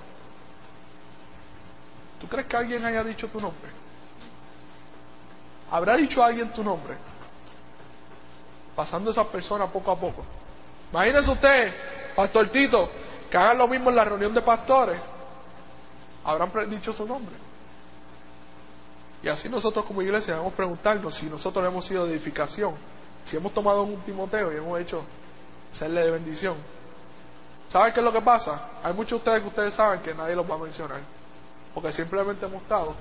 ¿Tú crees que alguien haya dicho tu nombre? ¿Habrá dicho alguien tu nombre? Pasando esas personas poco a poco. Imagínense usted, Pastor Tito, que hagan lo mismo en la reunión de pastores. Habrán dicho su nombre. Y así nosotros como iglesia debemos preguntarnos si nosotros hemos sido de edificación, si hemos tomado un Timoteo y hemos hecho serle de bendición. ¿Saben qué es lo que pasa? Hay muchos de ustedes que ustedes saben que nadie los va a mencionar, porque simplemente hemos estado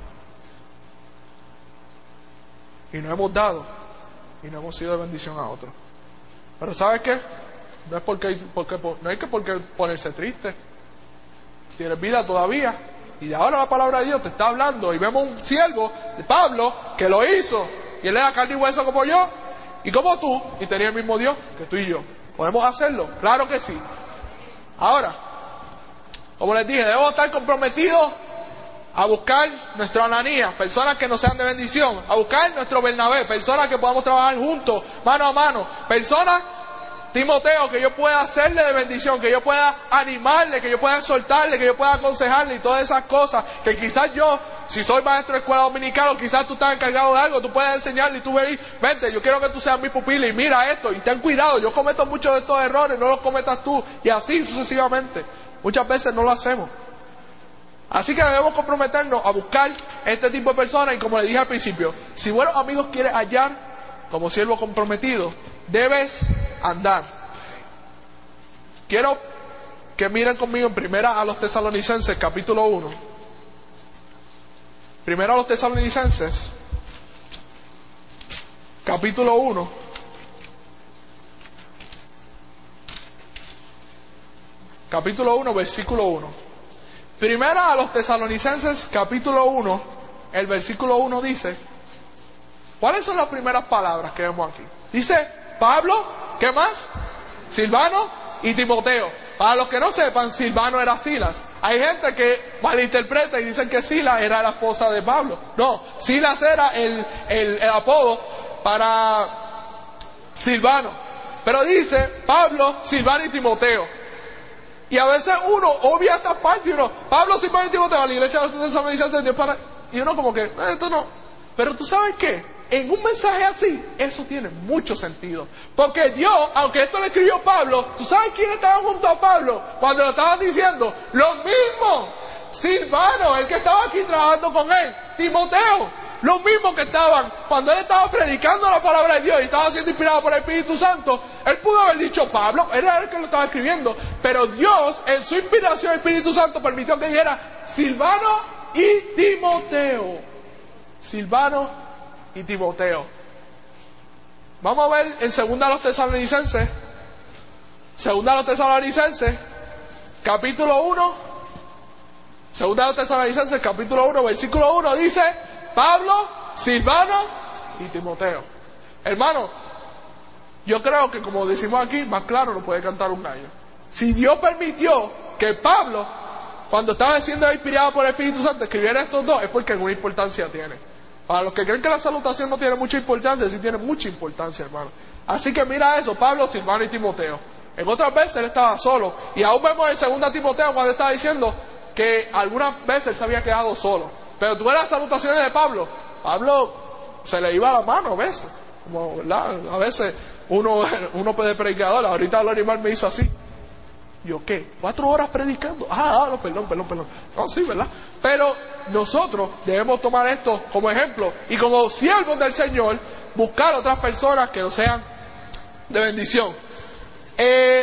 y no hemos dado y no hemos sido de bendición a otros. Pero ¿sabes qué? No es porque, porque no hay que porque ponerse triste. Tienes vida todavía. Y de ahora la palabra de Dios te está hablando. Y vemos un siervo de Pablo que lo hizo. Y él era carne y hueso como yo y como tú. Y tenía el mismo Dios que tú y yo. ¿Podemos hacerlo? Claro que sí. Ahora, como les dije, debemos estar comprometidos a buscar nuestro Ananías, personas que nos sean de bendición, a buscar nuestro Bernabé, personas que podamos trabajar juntos, mano a mano, personas, Timoteo, que yo pueda hacerle de bendición, que yo pueda animarle, que yo pueda exhortarle, que yo pueda aconsejarle y todas esas cosas, que quizás yo, si soy maestro de escuela dominical, o quizás tú estás encargado de algo, tú puedes enseñarle y tú venir, vente, yo quiero que tú seas mi pupila y mira esto, y ten cuidado, yo cometo muchos de estos errores, no los cometas tú, y así sucesivamente. Muchas veces no lo hacemos. Así que debemos comprometernos a buscar este tipo de personas y como le dije al principio, si buenos amigos quieres hallar como siervo comprometido, debes andar. Quiero que miren conmigo en Primera a los Tesalonicenses, capítulo uno. Primera a los Tesalonicenses, capítulo uno. Capítulo uno, versículo uno. Primera a los Tesalonicenses, capítulo uno, el versículo uno dice, ¿cuáles son las primeras palabras que vemos aquí? Dice, Pablo, ¿qué más? Silvano y Timoteo. Para los que no sepan, Silvano era Silas. Hay gente que malinterpreta y dicen que Silas era la esposa de Pablo. No, Silas era el, el, el apodo para Silvano. Pero dice, Pablo, Silvano y Timoteo. Y a veces uno obvia esta parte y uno, Pablo, Silvano y Timoteo, a la iglesia de los Tesalonicenses, Dios para... Y uno como que, eh, esto no. Pero tú sabes qué, en un mensaje así, eso tiene mucho sentido. Porque Dios, aunque esto lo escribió Pablo, ¿tú sabes quién estaba junto a Pablo cuando lo estaban diciendo? Los mismos. Silvano, el que estaba aquí trabajando con él. Timoteo. Los mismos que estaban, cuando él estaba predicando la palabra de Dios y estaba siendo inspirado por el Espíritu Santo, él pudo haber dicho Pablo, era él que lo estaba escribiendo, pero Dios, en su inspiración, el Espíritu Santo permitió que dijera Silvano y Timoteo. Silvano y Timoteo. Vamos a ver en Segunda a los Tesalonicenses, Segunda a los Tesalonicenses, capítulo uno, Segunda a los Tesalonicenses, capítulo uno, versículo uno, dice, Pablo, Silvano y Timoteo. Hermano, yo creo que como decimos aquí, más claro no puede cantar un gallo. Si Dios permitió que Pablo, cuando estaba siendo inspirado por el Espíritu Santo, escribiera estos dos, es porque alguna importancia tiene. Para los que creen que la salutación no tiene mucha importancia, sí tiene mucha importancia, hermano. Así que mira eso, Pablo, Silvano y Timoteo. En otras veces él estaba solo. Y aún vemos en segunda Timoteo cuando estaba diciendo que algunas veces él se había quedado solo. Pero tú ves las salutaciones de Pablo. Pablo se le iba la mano a veces. Como, ¿verdad? A veces uno, uno puede predicador. Ahorita el animal me hizo así. ¿Yo qué? ¿Cuatro horas predicando? Ah, no, perdón, perdón, perdón. No, sí, ¿verdad? Pero nosotros debemos tomar esto como ejemplo. Y como siervos del Señor, buscar otras personas que no sean de bendición. Eh,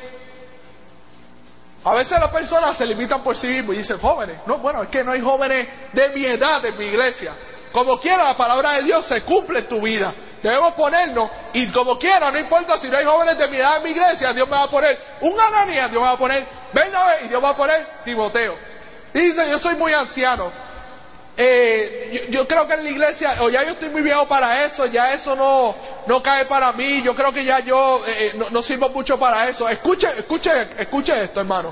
a veces las personas se limitan por sí mismos y dicen jóvenes. No, bueno, es que no hay jóvenes de mi edad en mi iglesia. Como quiera, la palabra de Dios se cumple en tu vida. Debemos ponernos, y como quiera, no importa si no hay jóvenes de mi edad en mi iglesia, Dios me va a poner un Ananías, Dios me va a poner Bernabé y Dios va a poner Timoteo. Y dice, yo soy muy anciano. Eh, yo, yo creo que en la iglesia, o ya yo estoy muy viejo para eso, ya eso no, no cae para mí, yo creo que ya yo eh, no, no sirvo mucho para eso. Escuche, escuche, escuche esto, hermano.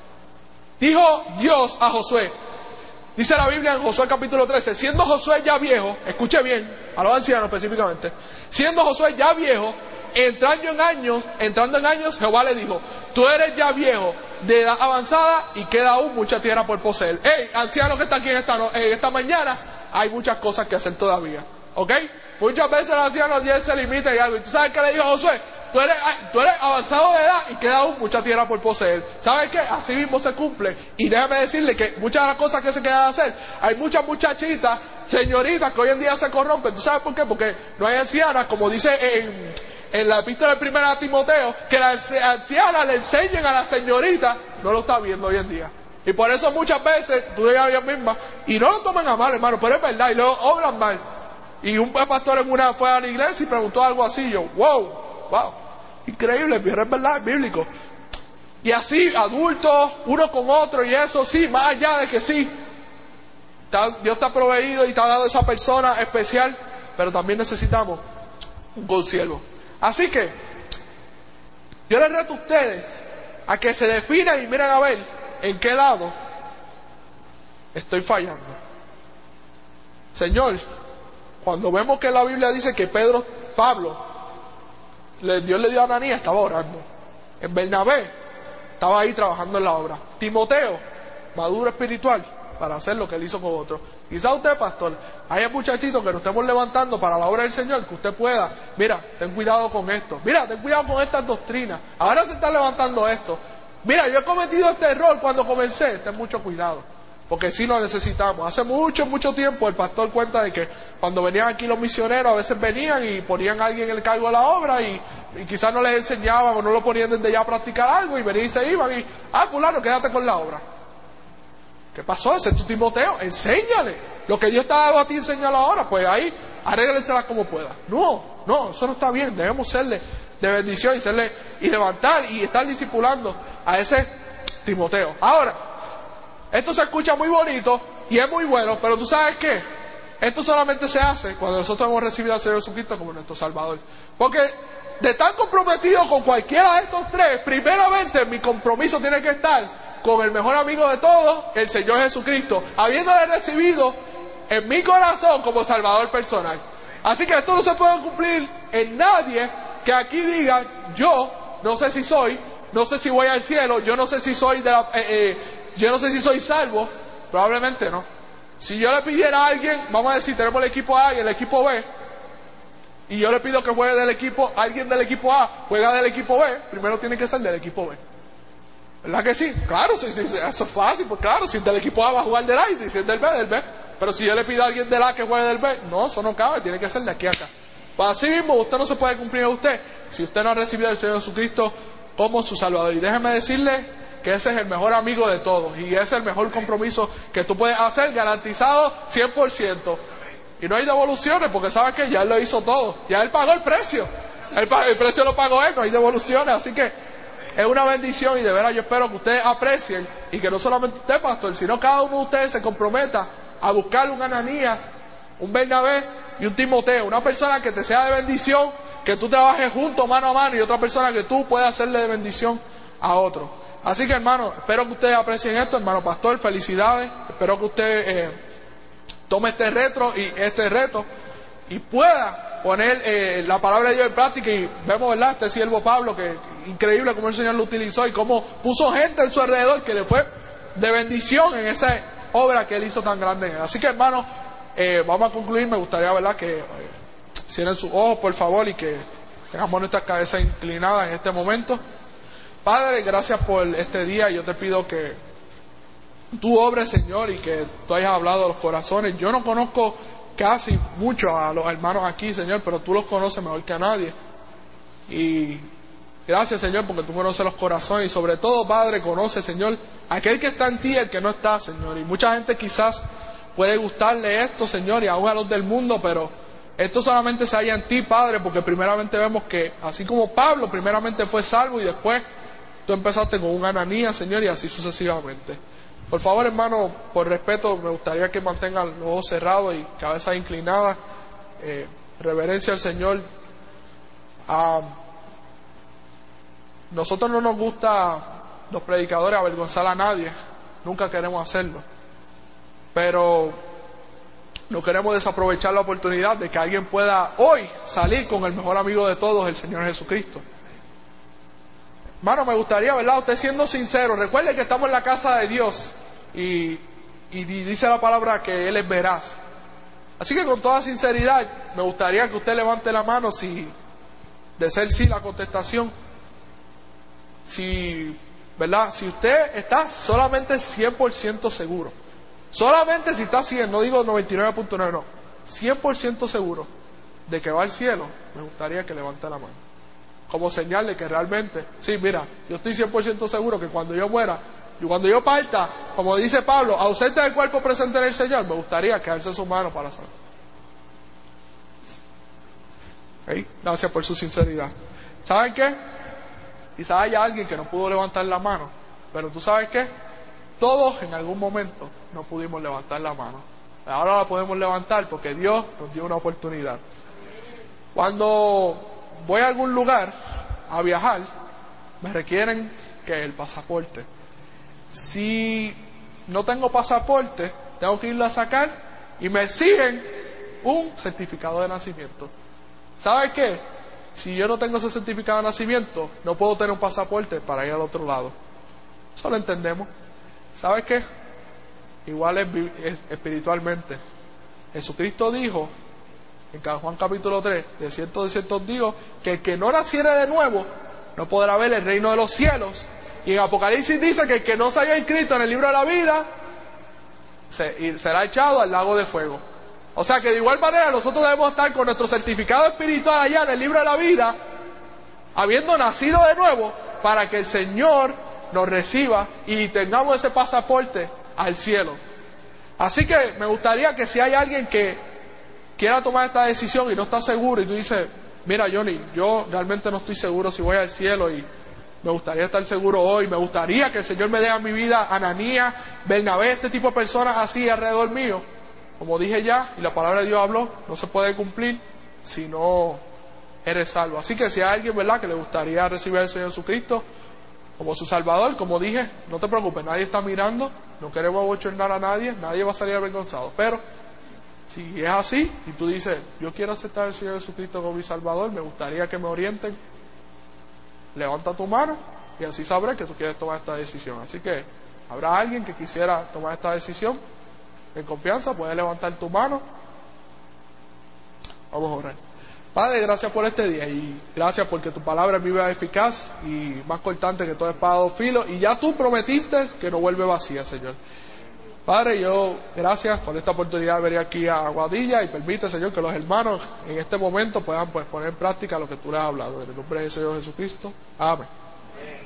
Dijo Dios a Josué, dice la Biblia en Josué capítulo trece, siendo Josué ya viejo, escuche bien, a los ancianos específicamente, siendo Josué ya viejo, entrando en años, entrando en años, Jehová le dijo, tú eres ya viejo, de edad avanzada y queda aún mucha tierra por poseer. Hey, anciano que está aquí en esta, no, en esta mañana, hay muchas cosas que hacer todavía, ¿ok? Muchas veces el anciano ya se limita y algo, y tú sabes qué le dijo a Josué, tú eres, tú eres avanzado de edad y queda aún mucha tierra por poseer. ¿Sabes qué? Así mismo se cumple. Y déjame decirle que muchas de las cosas que se quedan de hacer, hay muchas muchachitas, señoritas que hoy en día se corrompen. ¿Tú sabes por qué? Porque no hay ancianas, como dice en, en la epístola de primera de Timoteo, que las ancianas le enseñen a las señoritas, no lo está viendo hoy en día. Y por eso muchas veces, tú digas a ellas mismas, y no lo toman a mal, hermano, pero es verdad, y luego obran mal. Y un pastor en una fue a la iglesia y preguntó algo así, y yo, wow, wow. Increíble, pero es verdad, es bíblico. Y así, adultos, uno con otro, y eso sí, más allá de que sí, Dios te ha proveído y te ha dado esa persona especial, pero también necesitamos un consiervo. Así que, yo les reto a ustedes a que se definan y miren a ver en qué lado estoy fallando. Señor, cuando vemos que la Biblia dice que Pedro, Pablo, Dios le dio a Ananías, estaba orando. En Bernabé, estaba ahí trabajando en la obra. Timoteo, maduro espiritual, para hacer lo que él hizo con otros. Quizá usted, pastor, hay muchachitos que nos estemos levantando para la obra del Señor, que usted pueda, mira, ten cuidado con esto. Mira, ten cuidado con estas doctrinas. Ahora se está levantando esto. Mira, yo he cometido este error cuando comencé. Ten mucho cuidado. Porque sí lo necesitamos. Hace mucho, mucho tiempo el pastor cuenta de que cuando venían aquí los misioneros, a veces venían y ponían a alguien en el cargo de la obra y, y quizás no les enseñaban o no lo ponían desde ya a practicar algo y venían y se iban y, ah, fulano, quédate con la obra. ¿Qué pasó? Ese es tu Timoteo, enséñale. Lo que Dios te ha dado a ti, enséñalo ahora. Pues ahí, arréglensela como pueda. No, no, eso no está bien. Debemos serle de bendición y serle, y levantar y estar discipulando a ese Timoteo. Ahora, esto se escucha muy bonito y es muy bueno, pero ¿tú sabes qué? Esto solamente se hace cuando nosotros hemos recibido al Señor Jesucristo como nuestro Salvador. Porque de estar comprometido con cualquiera de estos tres, primeramente mi compromiso tiene que estar con el mejor amigo de todos, el Señor Jesucristo, habiéndole recibido en mi corazón como Salvador personal. Así que esto no se puede cumplir en nadie que aquí diga, yo no sé si soy, no sé si voy al cielo, yo no sé si soy de la... Eh, eh, Yo no sé si soy salvo, probablemente no. Si yo le pidiera a alguien, vamos a decir, tenemos el equipo A y el equipo B, y yo le pido que juegue del equipo, alguien del equipo A juega del equipo B, primero tiene que ser del equipo B. ¿Verdad que sí? Claro, si, si, eso es fácil, pues claro, si del equipo A va a jugar del A y si es del B, del B. Pero si yo le pido a alguien del A que juegue del B, no, eso no cabe, tiene que ser de aquí a acá. Pues así mismo, usted no se puede cumplir a usted si usted no ha recibido al Señor Jesucristo como su Salvador. Y déjeme decirle que ese es el mejor amigo de todos y ese es el mejor compromiso que tú puedes hacer, garantizado cien por ciento. Y no hay devoluciones porque sabes que ya Él lo hizo todo, ya Él pagó el precio, el, el precio lo pagó Él, no hay devoluciones, así que es una bendición y de verdad yo espero que ustedes aprecien y que no solamente usted, pastor, sino cada uno de ustedes se comprometa a buscar un Ananías, un Bernabé y un Timoteo, una persona que te sea de bendición, que tú trabajes juntos mano a mano, y otra persona que tú puedas hacerle de bendición a otro. Así que, hermano, espero que ustedes aprecien esto, hermano pastor, felicidades, espero que usted eh, tome este reto y este reto y pueda poner eh, la palabra de Dios en práctica. Y vemos, ¿verdad?, este siervo Pablo, que increíble cómo el Señor lo utilizó y cómo puso gente en su alrededor que le fue de bendición en esa obra que él hizo tan grande en él. Así que, hermano, eh, vamos a concluir. Me gustaría, ¿verdad?, que eh, cierren sus ojos, por favor, y que tengamos nuestras cabezas inclinadas en este momento. Padre, gracias por este día. Yo te pido que tú obres, Señor, y que tú hayas hablado a los corazones. Yo no conozco casi mucho a los hermanos aquí, Señor, pero tú los conoces mejor que a nadie. Y gracias, Señor, porque tú conoces los corazones y sobre todo, Padre, conoces, Señor, aquel que está en ti y el que no está, Señor. Y mucha gente quizás puede gustarle esto, Señor, y aún a los del mundo, pero esto solamente se halla en ti, Padre, porque primeramente vemos que, así como Pablo primeramente fue salvo y después tú empezaste con un Ananías, Señor, y así sucesivamente. Por favor, hermano, por respeto, me gustaría que mantengan los ojos cerrados y cabezas inclinadas. Eh, reverencia al Señor. Ah, nosotros no nos gusta, los predicadores, avergonzar a nadie. Nunca queremos hacerlo. Pero no queremos desaprovechar la oportunidad de que alguien pueda hoy salir con el mejor amigo de todos, el Señor Jesucristo. Hermano, me gustaría, ¿verdad?, usted siendo sincero, recuerde que estamos en la casa de Dios y, y dice la palabra que Él es veraz. Así que con toda sinceridad, me gustaría que usted levante la mano si, de ser sí la contestación, si, ¿verdad?, si usted está solamente cien por ciento seguro, solamente si está cien, no digo noventa y nueve punto nueve, no, cien por ciento seguro de que va al cielo, me gustaría que levante la mano. Como señal de que realmente, sí, mira, yo estoy cien por ciento seguro que cuando yo muera, y cuando yo parta, como dice Pablo, ausente del cuerpo presente en el Señor, me gustaría que alce su mano para saber. ¿Okay? Gracias por su sinceridad. ¿Saben qué? Quizás haya alguien que no pudo levantar la mano, pero ¿tú sabes qué? Todos en algún momento no pudimos levantar la mano. Ahora la podemos levantar porque Dios nos dio una oportunidad. Cuando voy a algún lugar a viajar, me requieren que el pasaporte. Si no tengo pasaporte, tengo que irlo a sacar y me exigen un certificado de nacimiento. ¿Sabe qué? Si yo no tengo ese certificado de nacimiento, no puedo tener un pasaporte para ir al otro lado. Eso lo entendemos. ¿Sabe qué? Igual es, es espiritualmente. Jesucristo dijo en Juan capítulo tres, de cierto, de cierto digo, que el que no naciere de nuevo no podrá ver el reino de los cielos. Y en Apocalipsis dice que el que no se haya inscrito en el libro de la vida se, será echado al lago de fuego. O sea que de igual manera nosotros debemos estar con nuestro certificado espiritual allá en el libro de la vida, habiendo nacido de nuevo, para que el Señor nos reciba y tengamos ese pasaporte al cielo. Así que me gustaría que si hay alguien que quiera tomar esta decisión y no está seguro, y tú dices, mira Johnny, yo realmente no estoy seguro si voy al cielo y me gustaría estar seguro hoy, me gustaría que el Señor me dé a mi vida Ananías, Bernabé, este tipo de personas así alrededor mío. Como dije ya, y la palabra de Dios habló, no se puede cumplir si no eres salvo. Así que si hay alguien, ¿verdad?, que le gustaría recibir al Señor Jesucristo como su Salvador, como dije, no te preocupes, nadie está mirando, no queremos abochornar a nadie, nadie va a salir avergonzado, pero si es así, y tú dices, yo quiero aceptar al Señor Jesucristo como mi Salvador, me gustaría que me orienten, levanta tu mano y así sabré que tú quieres tomar esta decisión. Así que, ¿habrá alguien que quisiera tomar esta decisión? En confianza, puedes levantar tu mano. Vamos a orar. Padre, gracias por este día y gracias porque tu palabra es viva y eficaz y más cortante que toda espada de dos filos, y ya tú prometiste que no vuelve vacía, Señor. Padre, yo gracias por esta oportunidad de venir aquí a Aguadilla y permite, Señor, que los hermanos en este momento puedan pues, poner en práctica lo que tú les has hablado. En el nombre del Señor Jesucristo. Amén.